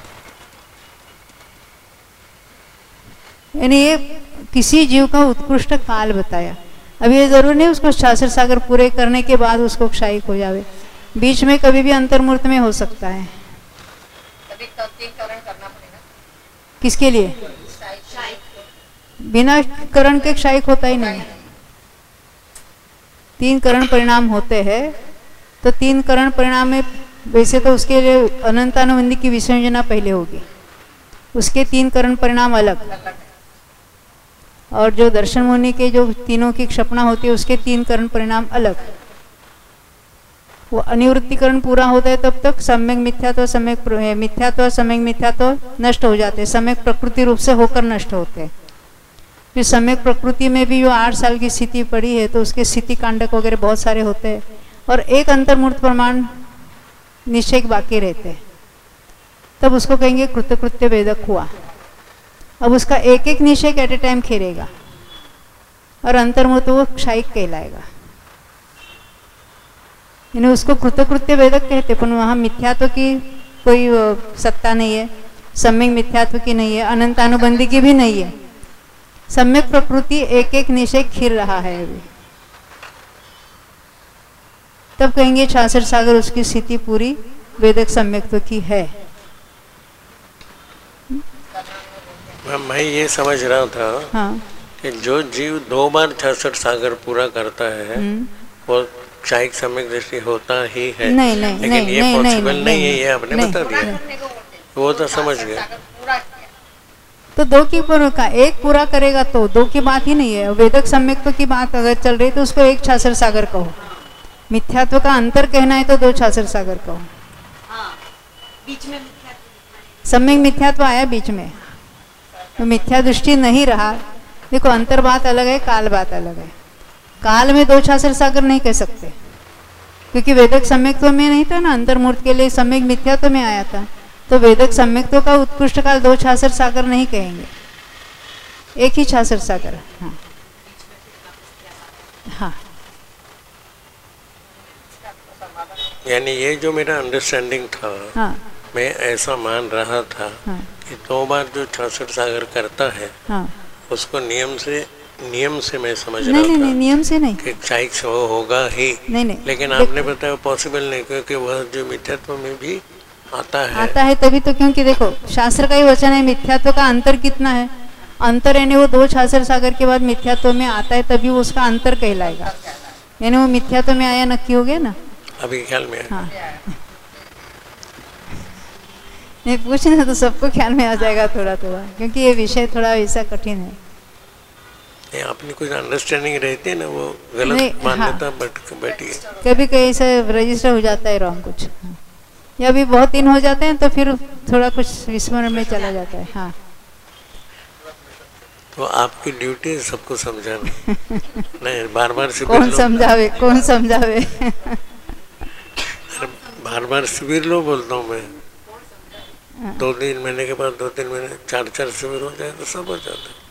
यानी ये किसी जीव का उत्कृष्ट काल बताया। अब ये जरूर नहीं उसको छाछर सागर पूरे करने के बाद उसको क्षायिक हो जावे, बीच में कभी भी अंतर्मुहूर्त में हो सकता है। किसके लिए? बिना करण के क्षायिक होता ही नहीं। 3 करण परिणाम होते हैं, तो 3 करण परिणाम में वैसे तो उसके लिए अनंतानुबंधी की विसंयोजना पहले होगी, उसके 3 करण परिणाम अलग, और जो दर्शन मुनि के जो तीनों की क्षपणा होती है उसके 3 करण परिणाम अलग। वो अनिवृत्तिकरण पूरा होता है तब तक सम्यक मिथ्यात्व सम्यक मिथ्यात्व नष्ट हो जाते हैं, सम्यक प्रकृति रूप से होकर नष्ट होते हैं। फिर सम्यक प्रकृति में भी जो 8 साल की स्थिति पड़ी है तो उसके स्थिति कांडक वगैरह बहुत सारे होते हैं, और एक अंतर्मुहूर्त प्रमाण निश्चय बाकी रहते हैं, तब उसको कहेंगे कृतकृत्य वेदक हुआ। अब उसका एक एक निषेक एट ए टाइम खेलेगा और अंतर्मुहूर्त वो क्षायिक कहलाएगा। यानी उसको कृतकृत्य वेदक कहते, पर वहाँ मिथ्यात्व की कोई सत्ता नहीं है, सम्यक मिथ्यात्व की नहीं है, अनंतानुबंधी की भी नहीं है। सम्यक प्रकृति एक एक निषेक खिल रहा है अभी, तब कहेंगे 66 सागर उसकी स्थिति पूरी वेदक सम्यक्त्व की है। मैं ये समझ रहा था हाँ, कि जो जीव 2 बार 66 सागर पूरा करता है वो क्षायिक सम्यक दृष्टि होता ही है। नहीं नहीं लेकिन नहीं ये नहीं पॉसिबल नहीं, नहीं है, ये आपने नहीं, बता दिया, वो तो समझ गया। तो 2 की पूरा का 1 पूरा करेगा तो 2 की बात ही नहीं है। वेदक सम्यक्त्व की बात अगर चल रही तो उसको 1 66 सागर कहो, मिथ्यात्व का अंतर कहना है तो 2 66 सागर कहो। बीच में सम्यक मिथ्यात्व आया बीच में, तो मिथ्या दृष्टि नहीं रहा। देखो अंतर बात अलग है, काल बात अलग है। काल में 2 66 सागर नहीं कह सकते, क्योंकि वेदक सम्यक्त्व में नहीं था ना, अंतर्मूर्त के लिए सम्यक मिथ्यात्व में आया था। तो वेदक सम्यक्त्व का उत्कृष्ट काल 2 66 सागर नहीं कहेंगे, 1 ही 66 सागर। हाँ हाँ, यानी ये जो मेरा अंडरस्टैंडिंग था, हाँ मैं ऐसा मान रहा था हाँ कि 2 बार जो 66 सागर करता है हाँ, उसको नियम से मैं समझ नहीं रहा नहीं था नहीं, नियम से नहीं, कि क्षायिक से वो होगा ही। नहीं नहीं, लेकिन आपने बताया पॉसिबल नहीं, क्योंकि वह जो मिथ्यात्व में भी आता है तभी तो, क्योंकि देखो शास्त्र का ही वचन है, मिथ्यात्व का अंतर कितना है, अंतर यानी वो 2 66 सागर के बाद मिथ्यात्व में आता है तभी वो उसका अंतर कहलाएगा। यानी वो मिथ्यात्व में आया नक्की हो गया ना। अभी ख्याल में हाँ नहीं, पूछना तो सबको ख्याल में आ जाएगा थोड़ा थोड़ा, क्योंकि ये विषय थोड़ा ऐसा कठिन है। अपनी कुछ अंडरस्टैंडिंग रहती है ना, वो नहीं, गलत मान्यता हाँ। बैठी है। कभी कभी ऐसा रजिस्टर हो जाता है रॉन्ग कुछ, हाँ। या अभी बहुत दिन हो जाते हैं तो फिर थोड़ा कुछ विस्मरण में चला जाता है। हाँ तो आपकी ड्यूटी है सबको समझाना। नहीं, बार बार शिविर कौन समझावे, कौन समझावे। बार बार शिविर लो बोलता हूँ मैं। 2-3 महीने के बाद 2-3 महीने 4-4 शिविर हो जाए तो सब हो जाता है।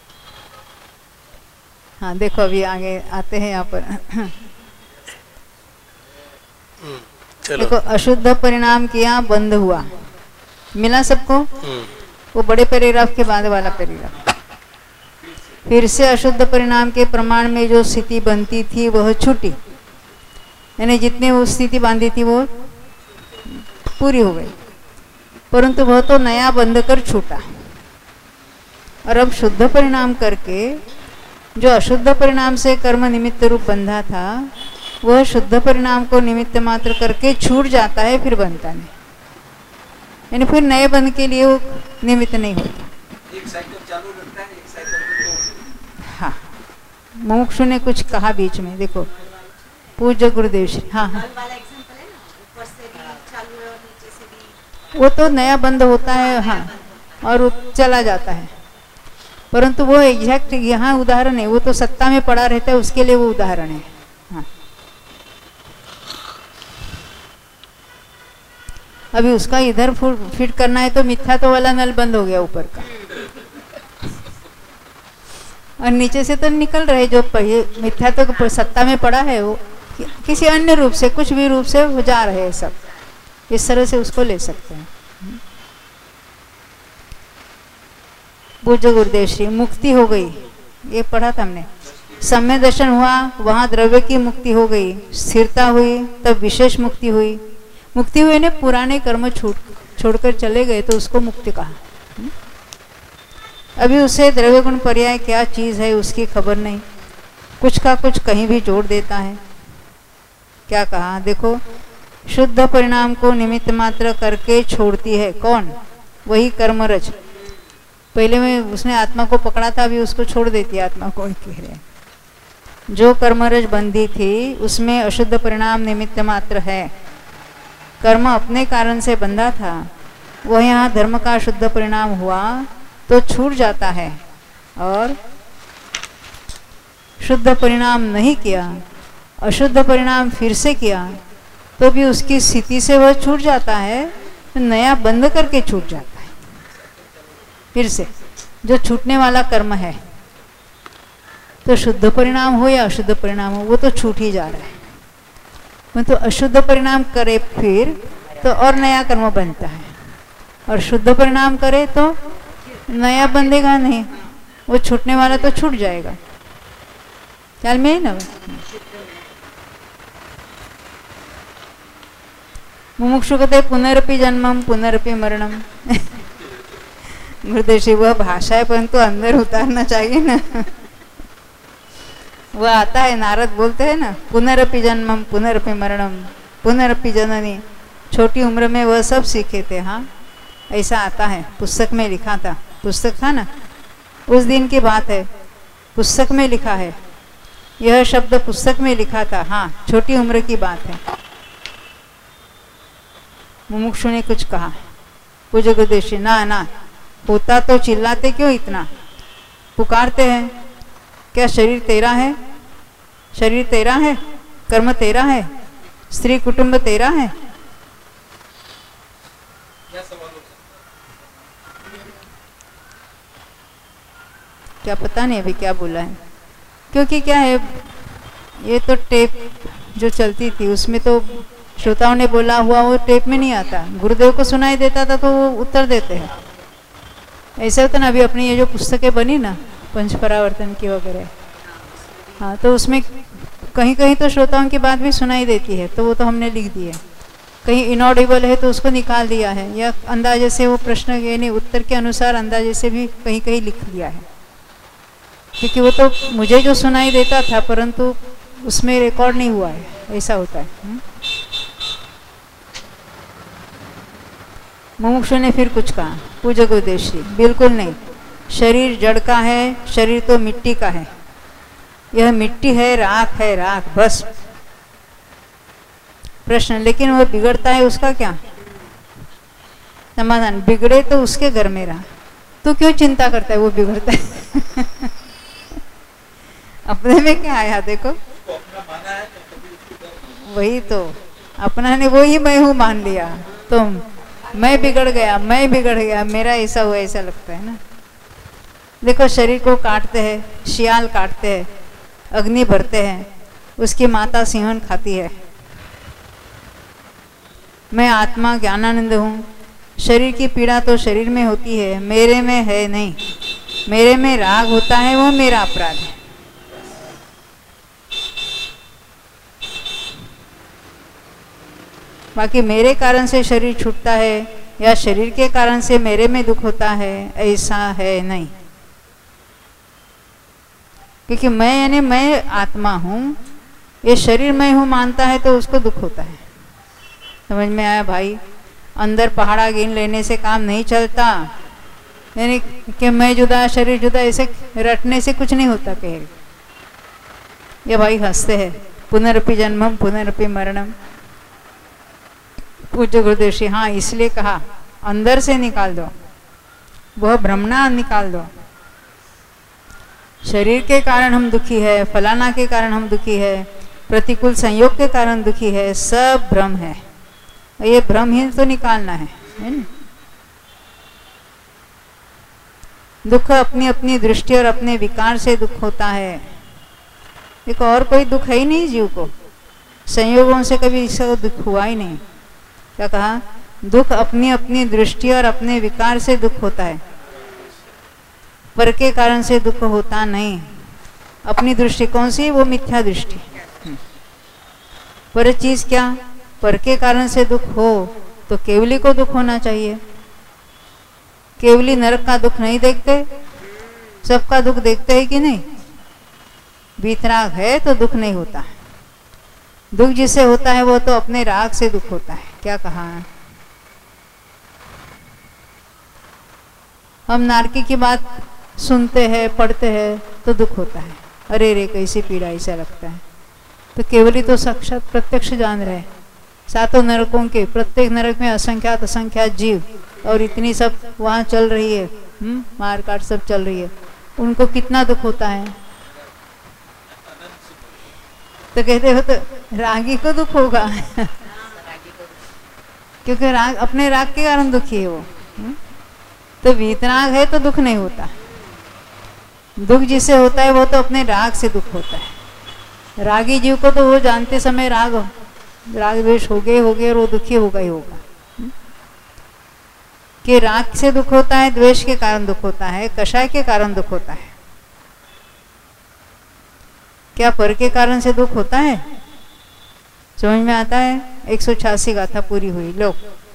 हाँ देखो अभी आगे आते हैं यहाँ पर। चलो देखो अशुद्ध परिणाम किया, बंद हुआ, मिला सबको। वो बड़े पैराग्राफ के बाद वाला पैराग्राफ। फिर से अशुद्ध परिणाम के प्रमाण में जो स्थिति बनती थी वह छूटी, यानी जितने वो स्थिति बांधी थी वो पूरी हो गई, परंतु वह तो नया बंध कर छूटा। और अब शुद्ध परिणाम करके जो अशुद्ध परिणाम से कर्म निमित्त रूप बंधा था वह शुद्ध परिणाम को निमित्त मात्र करके छूट जाता है, फिर बनता नहीं। यानी फिर नए बंध के लिए वो निमित्त नहीं होता। एक साइकिल चालू रखता है, एक साइकिल को तोड़। हाँ, मुमुक्षु ने कुछ कहा बीच में, देखो पूज्य गुरुदेव श्री। हाँ हाँ, वाला एग्जांपल है ना, ऊपर से भी चालू है और नीचे से भी। वो तो नया बंद होता है। हाँ, और वो चला जाता है, परंतु वो एग्जैक्ट यहाँ उदाहरण है, वो तो सत्ता में पड़ा रहता है, उसके लिए वो उदाहरण है। हाँ, अभी उसका इधर फिट करना है तो मिथ्या तो वाला नल बंद हो गया ऊपर का, और नीचे से तो निकल रहे जो मिथ्या तो सत्ता में पड़ा है वो किसी अन्य रूप से, कुछ भी रूप से वो जा रहे हैं सब। इस तरह से उसको ले सकते हैं। पूज्य गुरुदेव श्री, मुक्ति हो गई, ये पढ़ा था हमने। सम्य दर्शन हुआ, वहाँ द्रव्य की मुक्ति हो गई, स्थिरता हुई, तब विशेष मुक्ति हुई। मुक्ति हुई ने पुराने कर्म छोड़कर चले गए तो उसको मुक्ति कहा। अभी उसे द्रव्य गुण पर्याय क्या चीज है उसकी खबर नहीं, कुछ का कुछ कहीं भी जोड़ देता है। क्या कहा, देखो शुद्ध परिणाम को निमित्त मात्र करके छोड़ती है कौन, वही कर्मरज। पहले में उसने आत्मा को पकड़ा था, अभी उसको छोड़ देती है आत्मा को, कह रहे हैं। जो कर्मरज बंधी थी उसमें अशुद्ध परिणाम निमित्त मात्र है, कर्म अपने कारण से बंधा था, वह यहाँ धर्म का शुद्ध परिणाम हुआ तो छूट जाता है, और शुद्ध परिणाम नहीं किया, अशुद्ध परिणाम फिर से किया तो भी उसकी स्थिति से वह छूट जाता है, तो नया बंद करके छूट जाता है फिर से। जो छूटने वाला कर्म है, तो शुद्ध परिणाम हो या अशुद्ध परिणाम हो, वो तो छूट ही जा रहा है। तो अशुद्ध परिणाम करे फिर तो और नया कर्म बनता है, और शुद्ध परिणाम करे तो नया बंधेगा नहीं, वो छूटने वाला तो छूट जाएगा। ख्याल में है ना? मुमुक्षु कहते पुनरपि जन्मम पुनरपि मरणम। गुरुदेव वह भाषा है, परंतु अंदर उतारना चाहिए ना। वह आता है, नारद बोलते हैं ना, पुनरपि जन्मम पुनरपि मरणम पुनरपि जननी। छोटी उम्र में वह सब सीखे थे। हाँ, ऐसा आता है, पुस्तक में लिखा था। पुस्तक था ना, उस दिन की बात है, पुस्तक में लिखा है, यह शब्द पुस्तक में लिखा था। हाँ, छोटी उम्र की बात है। मुमुक्षु ने कुछ कहा, पूज्य गुरुदेव ना ना, होता तो चिल्लाते क्यों इतना, पुकारते हैं। क्या शरीर तेरा है? शरीर तेरा है, कर्म तेरा है, स्त्री कुटुंब तेरा है। क्या पता नहीं अभी क्या बोला है, क्योंकि क्या है, ये तो टेप जो चलती थी उसमें तो श्रोताओं ने बोला हुआ वो टेप में नहीं आता, गुरुदेव को सुनाई देता था तो वो उत्तर देते हैं। ऐसा होता ना, अभी अपनी ये जो पुस्तकें बनी ना पंच परावर्तन की वगैरह, हाँ, तो उसमें कहीं कहीं तो श्रोताओं की बात भी सुनाई देती है, तो वो तो हमने लिख दी है। कहीं इनऑडिबल है तो उसको निकाल दिया है, या अंदाजे से वो प्रश्न यानी उत्तर के अनुसार अंदाजे से भी कहीं कहीं लिख दिया है, क्योंकि वो तो मुझे जो सुनाई देता था परंतु उसमें रिकॉर्ड नहीं हुआ है, ऐसा होता है। मुमुक्षु ने फिर कुछ कहा, पूज्य गुरुदेव श्री, बिल्कुल नहीं, शरीर जड़ का है, शरीर तो मिट्टी का है, यह मिट्टी है, राख है, राख बस। प्रश्न, लेकिन वह बिगड़ता है, उसका क्या समाधान? बिगड़े तो उसके घर में रहा, तो क्यों चिंता करता है वो बिगड़ता है? अपने में क्या आया देखो, वही तो अपना ने वो ही मैं हूँ मान लिया, तो मैं बिगड़ गया, मैं बिगड़ गया, मेरा ऐसा हुआ, ऐसा लगता है ना। देखो, शरीर को काटते हैं, शियाल काटते हैं, अग्नि भरते हैं, उसकी माता सिंहन खाती है। मैं आत्मा ज्ञानानंद हूँ, शरीर की पीड़ा तो शरीर में होती है, मेरे में है नहीं। मेरे में राग होता है, वो मेरा अपराध है। बाकी मेरे कारण से शरीर छूटता है या शरीर के कारण से मेरे में दुख होता है, ऐसा है नहीं। क्योंकि मैं यानी मैं आत्मा हूँ, ये शरीर मैं हूँ मानता है तो उसको दुख होता है। समझ में आया भाई? अंदर पहाड़ा गिन लेने से काम नहीं चलता, यानी कि मैं जुदा शरीर जुदा ऐसे रटने से कुछ नहीं होता। कह ये भाई हंसते हैं, पुनरपि जन्मम पुनरपि मरणम। पूज्य गुरुदेव श्री, हाँ, इसलिए कहा अंदर से निकाल दो, वह भ्रमणा निकाल दो। शरीर के कारण हम दुखी है, फलाना के कारण हम दुखी है, प्रतिकूल संयोग के कारण दुखी है, सब भ्रम है। ये भ्रम ही तो निकालना है ना? दुख अपनी अपनी दृष्टि और अपने विकार से दुख होता है। एक और कोई दुख है ही नहीं जीव को, संयोगों से कभी इसका दुख हुआ ही नहीं। क्या कहा? दुख अपनी अपनी दृष्टि और अपने विकार से दुख होता है, पर के कारण से दुख होता नहीं। अपनी दृष्टि कौन सी? वो मिथ्या दृष्टि। पर चीज क्या? पर के कारण से दुख हो तो केवली को दुख होना चाहिए। केवली नरक का दुख नहीं देखते, सबका दुख देखते हैं कि नहीं? वीतराग है तो दुख नहीं होता। दुख जिसे होता है वो तो अपने राग से दुख होता है। क्या कहा? हम नारकी की बात सुनते हैं, पढ़ते हैं तो दुख होता है, अरे रे कैसी पीड़ा, ऐसा लगता है। तो केवली तो साक्षात प्रत्यक्ष जान रहे, सातों नरकों के प्रत्येक नरक में असंख्यात असंख्यात जीव, और इतनी सब वहाँ चल रही है, मार काट सब चल रही है, उनको कितना दुख होता है। तो कहते हो तो रागी को दुख होगा क्योंकि राग अपने राग के कारण दुखी है वो। तो वीतराग है तो दुख नहीं होता। दुख जिसे होता है वो तो अपने राग से दुख होता है। रागी जीव को तो वो जानते समय राग द्वेष हो गए और वो दुखी होगा ही होगा। कि राग से दुख होता है, द्वेष के कारण दुख होता है, कषाय के कारण दुख होता है। क्या पर के कारण से दुख होता है? समझ में आता है? 186 गाथा पूरी हुई। लो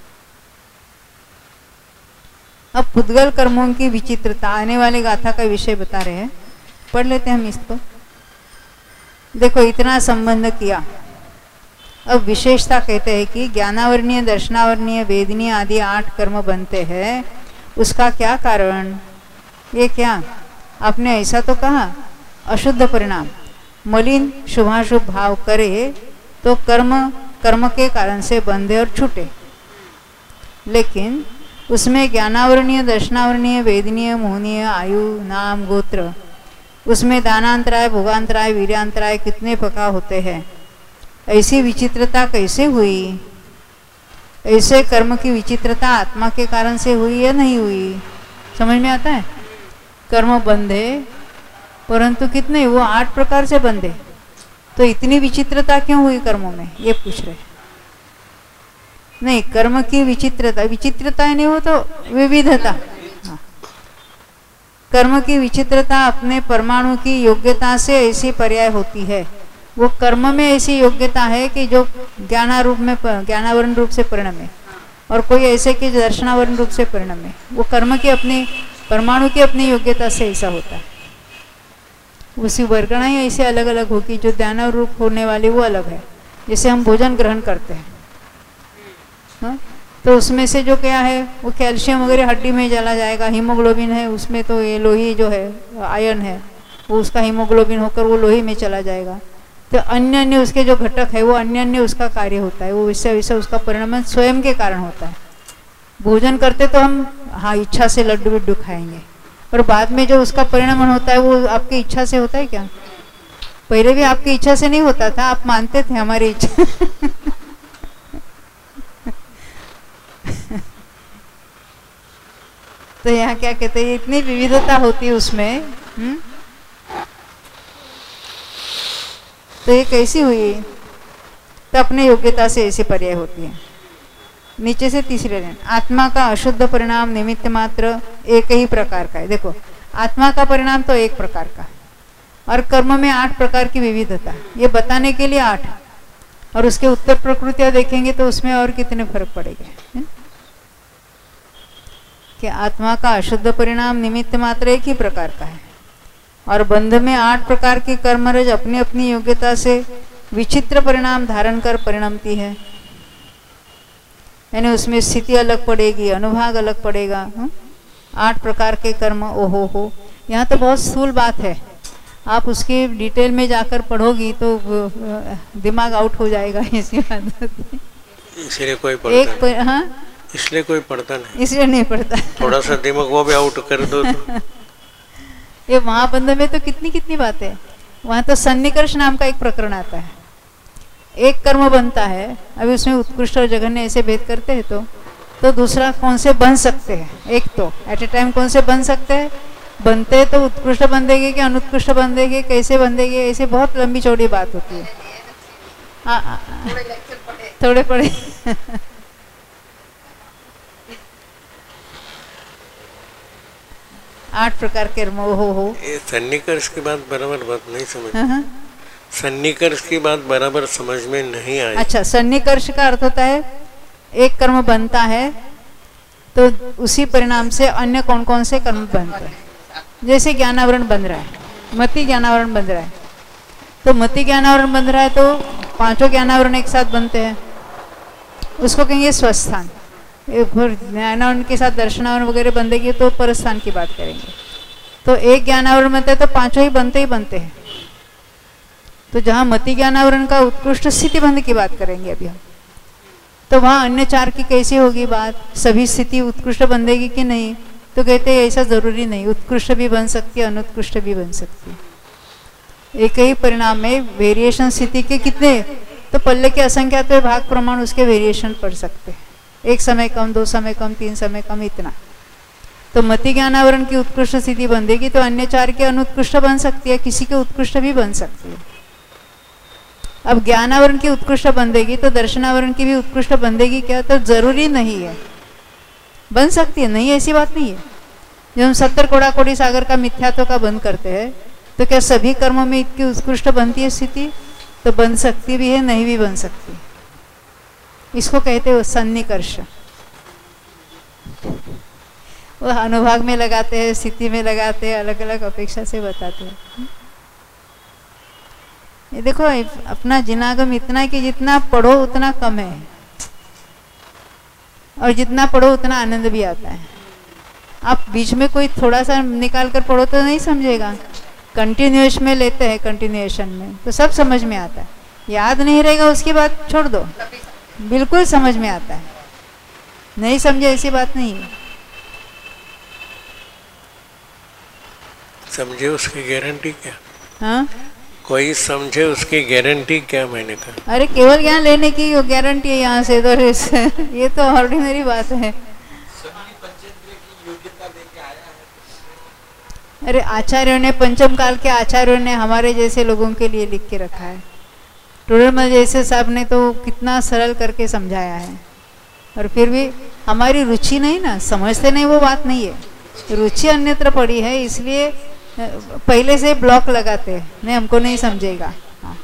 अब पुद्गल कर्मों की विचित्रता आने वाली गाथा का विषय बता रहे हैं, पढ़ लेते हैं हम इसको। देखो इतना संबंध किया। अब विशेषता कहते हैं कि ज्ञानावरणीय, दर्शनावरणीय, वेदनीय आदि 8 कर्म बनते हैं। उसका क्या कारण? ये क्या आपने ऐसा तो कहा अशुद्ध परिणाम, मलिन शुभाशुभ भाव करे तो कर्म के कारण से बंधे और छूटे। लेकिन उसमें ज्ञानावरणीय, दर्शनावरणीय, वेदनीय, मोहनीय, आयु, नाम, गोत्र, उसमें दानांतराय, भोगांतराय, वीर्यांतराय कितने प्रकार होते हैं। ऐसी विचित्रता कैसे हुई? ऐसे कर्म की विचित्रता आत्मा के कारण से हुई या नहीं हुई? समझ में आता है? कर्म बंधे परंतु कितने? वो 8 प्रकार से बंधे। तो इतनी विचित्रता क्यों हुई कर्मों में, ये पूछ रहे। नहीं, कर्म की विचित्रता, विचित्रता नहीं हो तो विविधता। हाँ। कर्म की विचित्रता अपने परमाणु की योग्यता से ऐसी पर्याय होती है। वो कर्म में ऐसी योग्यता है कि जो ज्ञानावरण रूप से परिणमे, और कोई ऐसे कि दर्शनावरण रूप से परिणमे। वो कर्म की अपनी परमाणु की अपनी योग्यता से ऐसा होता है। उसी वर्गणा ही ऐसे अलग अलग होगी। जो ज्ञान रूप होने वाली वो अलग है। जैसे हम भोजन ग्रहण करते हैं, हाँ? तो उसमें से जो क्या है वो कैल्शियम वगैरह हड्डी में चला जाएगा। हीमोग्लोबिन है उसमें, तो ये लोही जो है आयरन है वो उसका हीमोग्लोबिन होकर वो लोही में चला जाएगा। तो अन्य अन्य उसके जो घटक है वो अन्य अन्य उसका कार्य होता है। वो वैसे वैसे उसका परिणाम स्वयं के कारण होता है। भोजन करते तो हम हाँ इच्छा से लड्डू विड्डू खाएंगे, और बाद में जो उसका परिणाम होता है वो आपकी इच्छा से होता है क्या? पहले भी आपकी इच्छा से नहीं होता था, आप मानते थे हमारी इच्छा। तो यहाँ क्या कहते हैं, इतनी विविधता होती है उसमें। तो ये कैसी हुई? तो अपने योग्यता से ऐसी पर्याय होती है। नीचे से तीसरे लाइन, आत्मा का अशुद्ध परिणाम निमित्त मात्र एक ही प्रकार का है। देखो आत्मा का परिणाम तो एक प्रकार का, और कर्म में 8 प्रकार की विविधता, ये बताने के लिए 8। और उसके उत्तर प्रकृतियां देखेंगे तो उसमें और कितने फर्क पड़ेंगे। कि आत्मा का अशुद्ध परिणाम निमित्त मात्र एक ही प्रकार का है, और बंध में 8 प्रकार की कर्मरज अपनी अपनी योग्यता से विचित्र परिणाम धारण कर परिणमती है। यानी उसमें स्थिति अलग पड़ेगी, अनुभाग अलग पड़ेगा। 8 प्रकार के कर्म, ओहो हो। यहाँ तो बहुत स्थूल बात है, आप उसके डिटेल में जाकर पढ़ोगी तो दिमाग आउट हो जाएगा। ऐसी बात इसलिए कोई पढ़ता नहीं। हाँ, इसलिए कोई पढ़ता नहीं, इसलिए नहीं पढ़ता। थोड़ा सा दिमाग वो भी आउट कर दो तो। ये महाबंध में तो कितनी कितनी बातें। वहाँ तो सन्निकर्ष नाम का एक प्रकरण आता है। एक कर्म बनता है, अभी उसमें उत्कृष्ट और जघन्य ऐसे भेद करते हैं, तो दूसरा कौन से बन सकते हैं। एक तो एट ए टाइम कौन से बन सकते हैं, बनते तो उत्कृष्ट बंधेगे कि अनुत्कृष्ट बंधेगे, कैसे बंधेगे, ऐसे बहुत लंबी चौड़ी बात होती है। थोड़े पढ़े। 8 प्रकार के कर्म, हो। ये सन्निकर्ष की बात बराबर बात नहीं समझ। सन्निकर्ष की बात बराबर समझ में नहीं आई। अच्छा, सन्निकर्ष का अर्थ होता है एक कर्म बनता है तो उसी परिणाम से अन्य कौन कौन से कर्म बनते हैं। जैसे ज्ञानावरण बन रहा है, मति ज्ञानावरण बन रहा है, तो मति ज्ञानावरण बन रहा है तो 5 ज्ञानावरण एक साथ बनते हैं, उसको कहेंगे स्वस्थान। ज्ञानावरण के साथ दर्शनावरण वगैरह बंधेगी तो परस्थान की बात करेंगे। तो एक ज्ञानावरण बनता है तो 5 ही बनते हैं। तो जहाँ मति ज्ञानावरण का उत्कृष्ट स्थिति बंध की बात करेंगे अभी हम, तो वहाँ अन्य 4 की कैसी होगी बात, सभी स्थिति उत्कृष्ट बंधेगी कि नहीं? तो कहते हैं ऐसा जरूरी नहीं, उत्कृष्ट भी बन सकती है, अनुत्कृष्ट भी बन सकती है। एक ही परिणाम में वेरिएशन स्थिति के कितने, तो पल्ले के असंख्यात भाग प्रमाण उसके वेरिएशन पड़ सकते हैं। 1 समय कम, 2 समय कम, 3 समय कम, इतना। तो मति ज्ञानावरण की उत्कृष्ट स्थिति बंधेगी तो अन्य चार के अनुत्कृष्ट बन सकती है, किसी के उत्कृष्ट भी बन सकती है। अब ज्ञानावरण की उत्कृष्ट बंधेगी तो दर्शनावरण की भी उत्कृष्ट बंधेगी क्या? तो जरूरी नहीं है, बन सकती है, नहीं ऐसी बात नहीं है। जब हम 70 कोड़ा कोड़ी सागर का मिथ्यात्व का बंद करते हैं तो क्या सभी कर्मों में इतनी उत्कृष्ट बनती है स्थिति? तो बन सकती भी है, नहीं भी बन सकती। इसको कहते हैं सन्निकर्ष। वो अनुभाग में लगाते हैं, स्थिति में लगाते हैं, अलग अलग अपेक्षा से बताते हैं। ये देखो अपना जिनागम इतना कि जितना पढ़ो उतना कम है, और जितना पढ़ो उतना आनंद भी आता है। आप बीच में कोई थोड़ा सा निकाल कर पढ़ो तो नहीं समझेगा। कंटिन्यूएशन में लेते हैं, कंटिन्यूएशन में तो सब समझ में आता है। याद नहीं रहेगा उसकी बात छोड़ दो, बिल्कुल समझ में आता है। नहीं समझे ऐसी बात नहीं है। समझे उसकी गारंटी क्या? हाँ, कोई समझे उसकी गारंटी क्या? मैंने कहा अरे केवल ज्ञान लेने की गारंटी है यहाँ से, तो ये तो ऑर्डिनरी बात है। अरे आचार्यों ने, पंचम काल के आचार्यों ने हमारे जैसे लोगों के लिए लिख के रखा है। टोडरमल जैसे साहब ने तो कितना सरल करके समझाया है, और फिर भी हमारी रुचि नहीं ना, समझते नहीं, वो बात नहीं है। रुचि अन्यत्र पड़ी है, इसलिए पहले से ब्लॉक लगाते हैं, नहीं हमको नहीं समझेगा। हाँ,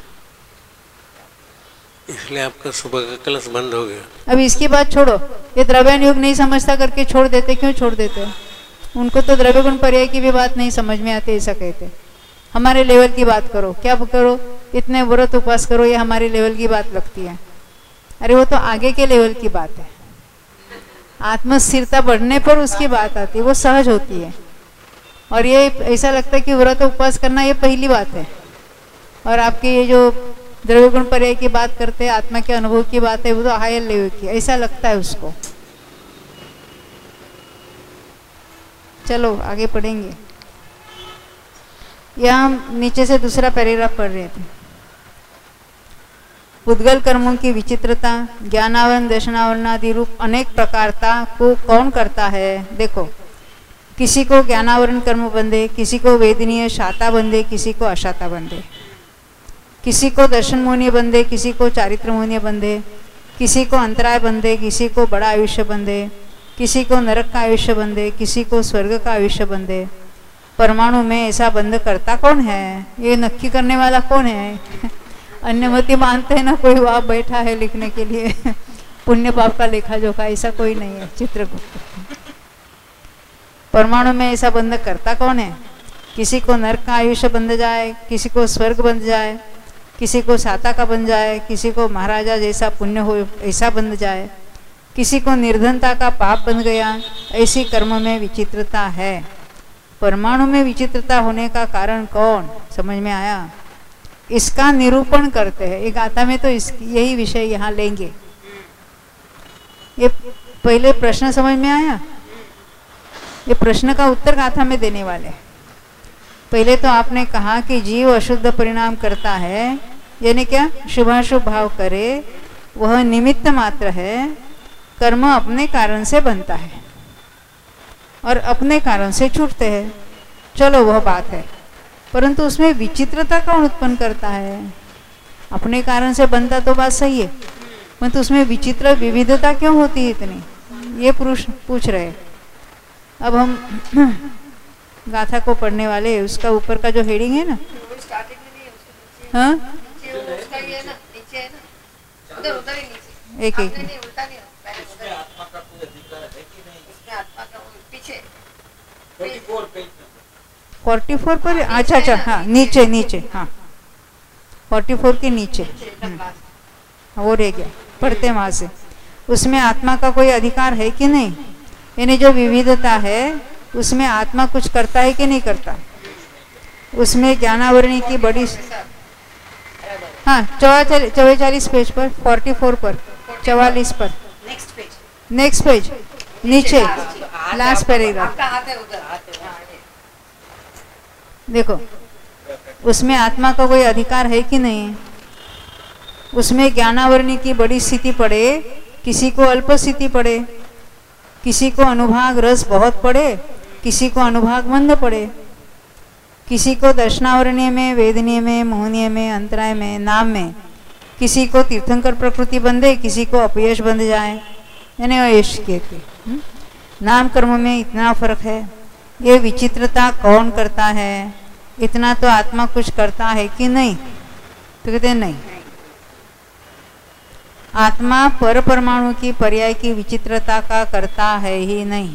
इसलिए आपका सुबह का क्लास बंद हो गया। अब इसकी बात छोड़ो, ये द्रव्यान योग नहीं समझता करके छोड़ देते। क्यों छोड़ देते? उनको तो द्रव्य गुण पर्याय की भी बात नहीं समझ में आती, ऐसा कहते। हमारे लेवल की बात करो, क्या करो, इतने व्रत उपवास करो, ये हमारे लेवल की बात लगती है। अरे वो तो आगे के लेवल की बात है। आत्मस्थिरता बढ़ने पर उसकी बात आती है, वो सहज होती है। और ये ऐसा लगता है कि व्रत उपवास करना ये पहली बात है, और आपके ये जो द्रव्य गुण पर्याय की बात करते हैं, आत्मा के अनुभव की बात है, वो तो हायर लेवल की, ऐसा लगता है उसको। चलो आगे पढ़ेंगे। यहाँ हम नीचे से दूसरा पैराग्राफ पढ़ रहे थे। उद्गल कर्मों की विचित्रता, ज्ञानावरण दर्शनावरण आदि रूप अनेक प्रकारता को कौन करता है? देखो, किसी को ज्ञानावरण कर्म बंधे, किसी को वेदनीय शाता बंधे, किसी को अशाता बंधे, किसी को दर्शन मोहनीय बंधे, किसी को चारित्र मोहनीय बंधे, किसी को अंतराय बंधे, किसी को बड़ा आयुष्य बंधे, किसी को नरक का आयुष्य बंधे, किसी को स्वर्ग का आयुष्य बंधे। परमाणु में ऐसा बंध करता कौन है? ये नक्की करने वाला कौन है? अन्यमति मानते हैं ना, कोई वहाँ बैठा है लिखने के लिए पुण्य पाप का लेखा जोखा, ऐसा कोई नहीं है। चित्रगुप्त परमाणु में ऐसा बंध करता कौन है? किसी को नरक का आयुष्य बंध जाए, किसी को स्वर्ग बंध जाए, किसी को साता का बन जाए, किसी को महाराजा जैसा पुण्य हो ऐसा बंध जाए, किसी को निर्धनता का पाप बन गया। ऐसी कर्म में विचित्रता है। परमाणु में विचित्रता होने का कारण कौन? समझ में आया? इसका निरूपण करते हैं। एक गाथा में तो यही विषय यहाँ लेंगे। ये पहले प्रश्न समझ में आया? ये प्रश्न का उत्तर गाथा में देने वाले। पहले तो आपने कहा कि जीव अशुद्ध परिणाम करता है, यानी क्या? शुभाशुभ भाव करे, वह निमित्त मात्र है। कर्म अपने कारण से बनता है और अपने कारण से छूटते हैं। चलो वह बात है, परंतु उसमें विचित्रता कौन उत्पन्न करता है? अपने कारण से बनता तो बात सही है, परंतु उसमें विचित्र विविधता क्यों होती है इतनी? ये पूछ रहे। अब हम गाथा को पढ़ने वाले, उसका ऊपर का जो हेडिंग है ना, हाँ एक एक आत्मा का कोई अधिकार है कि नहीं? आत्मा का पीछे 44 पर। अच्छा अच्छा, हाँ नीचे नीचे, हाँ 44 के नीचे वो रह गया, पढ़ते वहां से। उसमें आत्मा का कोई अधिकार है कि नहीं? यानी जो विविधता है उसमें आत्मा कुछ करता है कि नहीं करता? उसमें ज्ञानावरणी की बड़ी, हाँ 44 पेज पर, 44 पर, 44 पर, नेक्स्ट पेज नीचे, लास्ट पैराग्राफ। देखो, उसमें आत्मा का कोई अधिकार है कि नहीं? उसमें ज्ञानावरणी की बड़ी स्थिति पड़े, किसी को अल्प स्थिति पड़े, किसी को अनुभाग रस बहुत पड़े, किसी को अनुभाग बंध पड़े, किसी को दर्शनावरणीय में, वेदनीय में, मोहनीय में, अंतराय में, नाम में, किसी को तीर्थंकर प्रकृति बंधे, किसी को अपयश बंध जाए, यानी अयश कहते। नाम कर्म में इतना फर्क है। ये विचित्रता कौन करता है? इतना तो आत्मा कुछ करता है कि नहीं? तो कहते हैं नहीं, आत्मा पर परमाणु की पर्याय की विचित्रता का करता है ही नहीं।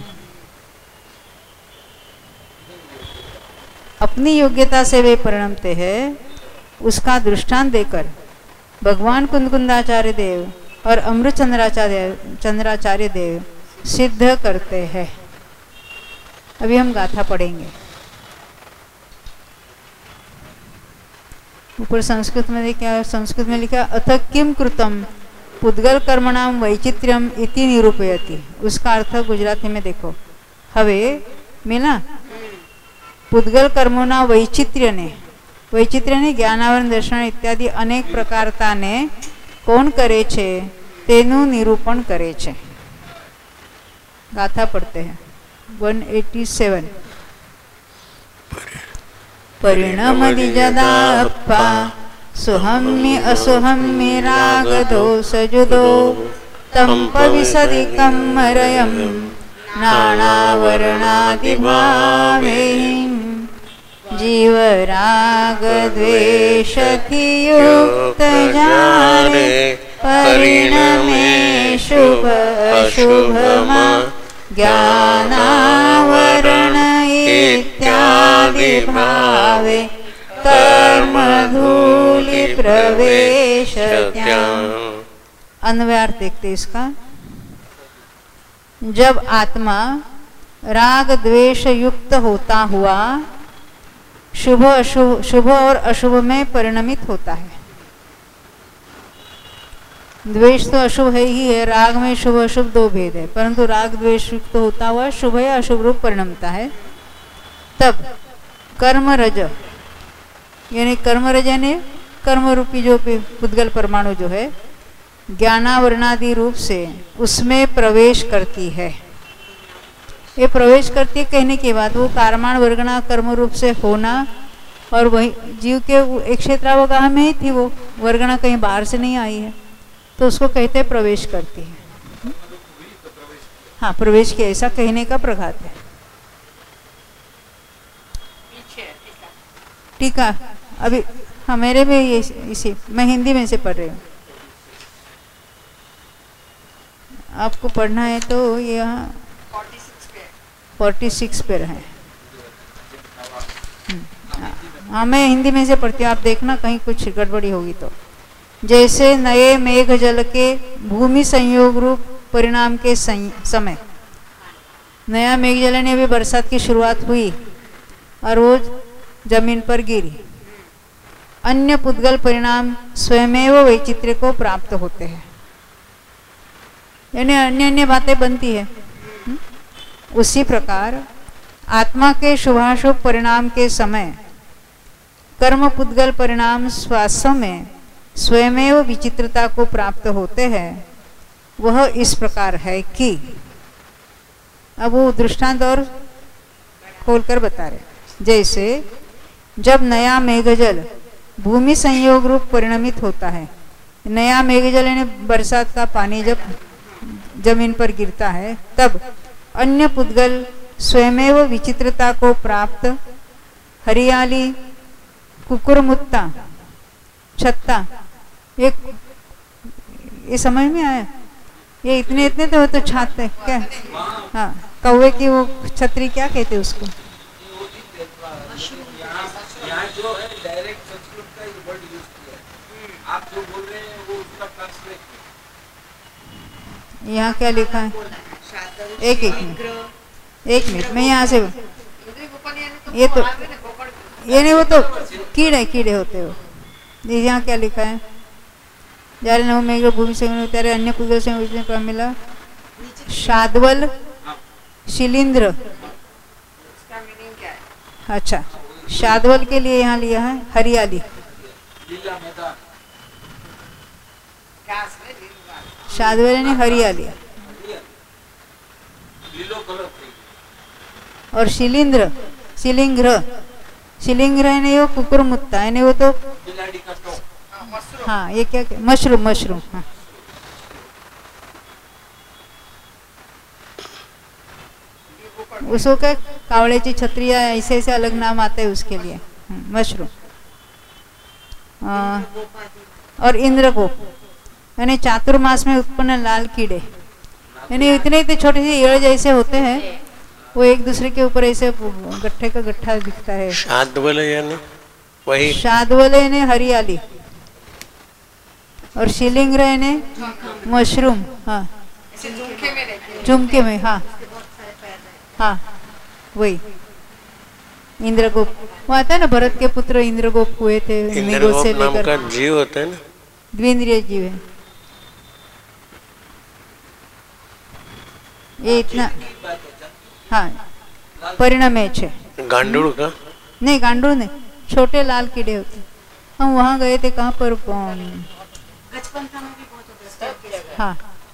अपनी योग्यता से वे परिणमते हैं, उसका दृष्टांत देकर भगवान कुंदकुंदाचार्य देव और अमृत चंद्राचार्य देव सिद्ध करते हैं। अभी हम गाथा पढ़ेंगे। ऊपर संस्कृत में क्या, संस्कृत में लिखा अथ किम कृतम पुद्गल कर्मणाम वैचित्र्यम इति निरूपयति। उसका अर्थ गुजराती में देखो। हवे मिला पुद्गल कर्मोना वैचित्र्यने જ્ઞાનાવરણ દર્શન ઇત્યાદિ અનેક પ્રકારતાને કોણ કરે છે તેનું નિરૂપણ કરે છે। ગાથા પડતે હૈ 187। પરિણમદિ જદાપ્પા સુહમ્ય અસુહમ્ય રાગ દોષ જુદો તંપ વિસદિ કમ્મરયમ નાણાવરણાદિ ભાવે जीव राग द्वेष की युक्त जाने परिणमे शुभ अशुभ ज्ञानावरण इत्यादि भावे कर्म धूलि प्रवेश त्याग। अन्वयार्थ देखते इसका। जब आत्मा राग द्वेष युक्त होता हुआ शुभ और अशुभ में परिणमित होता है। द्वेष तो अशुभ है ही है, राग में शुभ अशुभ दो भेद है, परंतु राग द्वेष युक्त होता हुआ शुभ या अशुभ रूप परिणमता है। तब कर्म रज यानी कर्म रूपी जो पुद्गल परमाणु जो है ज्ञानावरणादि रूप से उसमें प्रवेश करती है। ये प्रवेश करती है कहने के बाद वो कारमाण वर्गणा कर्म रूप से होना और वही जीव के एक क्षेत्रावगाह में ही थी, वो वर्गणा कहीं बाहर से नहीं आई है, तो उसको कहते हैं प्रवेश करती है। हाँ, प्रवेश किया ऐसा कहने का प्रघात है। टीका अभी हाँ मेरे में ये इसी मैं हिंदी में से पढ़ रही हूँ। आपको पढ़ना है तो यहाँ 46 पे है। हाँ मैं हिंदी में से पढ़ती हूँ, आप देखना कहीं कुछ गड़बड़ी होगी तो। जैसे नए मेघ जल के भूमि संयोग रूप परिणाम के समय नया मेघ जल ने अभी बरसात की शुरुआत हुई और वो जमीन पर गिरी, अन्य पुद्गल परिणाम स्वयमेव वैचित्र्य को प्राप्त होते हैं, यानी अन्य अन्य बातें बनती है। उसी प्रकार आत्मा के शुभाशुभ परिणाम के समय कर्म पुद्गल परिणाम स्वास्थ्य में स्वयमेव विचित्रता को प्राप्त होते हैं। वह इस प्रकार है कि अब वो दृष्टांत और खोलकर बता रहे। जैसे जब नया मेघजल भूमि संयोग रूप परिणमित होता है, नया मेघजल यानी बरसात का पानी जब जमीन पर गिरता है, तब अन्य पुद्गल स्वयमेव विचित्रता को प्राप्त हरियाली कुकुरमुत्ता छत्ता ये समझ में आया? ये इतने इतने तो छाते क्या? हाँ, कौवे की वो छतरी क्या कहते उसको? यहाँ जो है डायरेक्ट संस्कृत का ही वर्ड यूज किया है। आप जो बोल रहे हैं वो उसका ट्रांसलेट। यहाँ क्या लिखा है? एक मिनट मैं यहाँ से ये तो ये नहीं, वो तो कीड़े होते हो। यहाँ क्या लिखा है? जारे नव मेघ भूमि से त्यारे अन्य पुद्गल से मिला शाद्वल शिलींद्र। अच्छा, शाद्वल के लिए यहाँ लिया है हरियाली। शाद्वल यानी हरियाली और शिलींद्र शिलिंग्र शिलिंग्र है नहीं, वो कुकुरमुत्ता है नहीं, वो तो बिलाड़ी का टोक। हाँ ये क्या मशरूम मशरूम। हाँ उसको क्या कावड़ेची छत्री या ऐसे ऐसे अलग नाम आते हैं उसके लिए। मशरूम और इंद्रगोप यानी चातुर्मास में उत्पन्न लाल कीड़े, यानी इतने इतने छोटे से एड़ जैसे होते हैं, वो एक दूसरे के ऊपर ऐसे गट्ठे का गट्ठा दिखता है। शाद्वल यानी वही शाद्वल यानी हरियाली, और शिलिंग्र यानी मशरूम। हाँ झुमके में रहते हैं। झुमके में, हाँ हाँ वही इंद्रगोप। वो आता है ना, भरत के पुत्र इंद्रगोप हुए थे, इंद्रगोप नाम का जीव होता है ना, द्विंद्रिय जीव है ये इतना। हाँ परिणमे छे। गांडूड़ का नहीं गांडूड़ नहीं, छोटे लाल कीड़े होते। हम वहाँ गए थे, कहाँ पर हाँ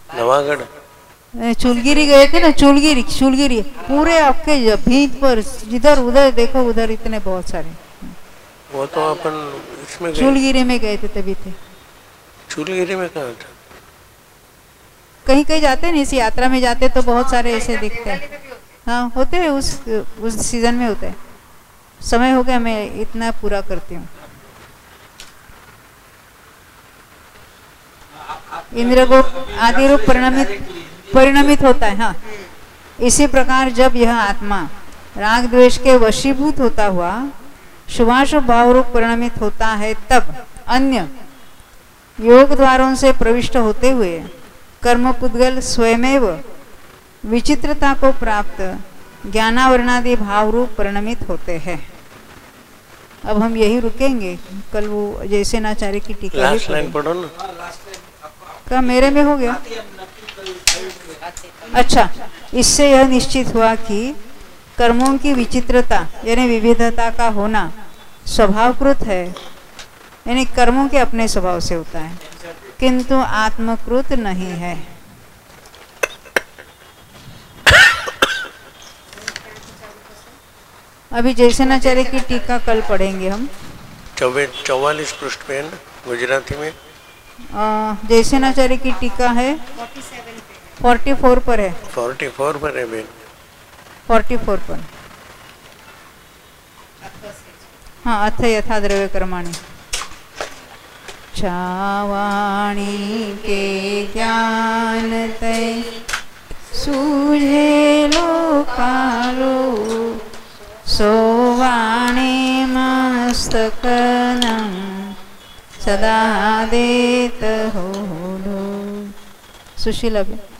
चूलगिरी गए थे ना, चूलगिरी चूलगिरी पूरे आपके भीत पर जिधर उधर देखो उधर इतने बहुत सारे। वो तो अपन इसमें चूलगिरी में गए थे तभी थे। चूलगिरी में कहाँ था? कहीं कहीं जाते हैं, इस यात्रा में जाते तो बहुत सारे ऐसे दिखते हैं। हाँ होते हैं, उस सीजन में होते हैं। समय हो गया, मैं इतना पूरा करती हूँ। इंद्रगोप आदि रूप परिणमित होता है। हाँ इसी प्रकार जब यह आत्मा राग द्वेष के वशीभूत होता हुआ शुभाशुभ भाव रूप परिणमित होता है, तब अन्य योग द्वारों से प्रविष्ट होते हुए कर्म पुद्गल स्वयमेव विचित्रता को प्राप्त ज्ञानावरणादि भाव रूप परिणमित होते हैं। अब हम यही रुकेंगे, कल वो जैसे नाचार्य की टीका लास्ट लाइन पढ़ो ना। का मेरे में हो गया। अच्छा, इससे यह निश्चित हुआ कि कर्मों की विचित्रता यानी विविधता का होना स्वभावकृत है, यानी कर्मों के अपने स्वभाव से होता है, किंतु आत्मकृत नहीं है। अभी जयसेनाचार्य की टीका कल पढ़ेंगे हम। 44 पृष्ठ पे है ना गुजराती में। जयसेनाचार्य की टीका है 44 पर है। 44 पर है बेन। 44 पर। हाँ अथ यथा द्रव्य कर्माणि छावाणी के ज्ञान तय सूझे लोकालो सोवाणी मस्तकनं सदा देत हो। सुशील अभी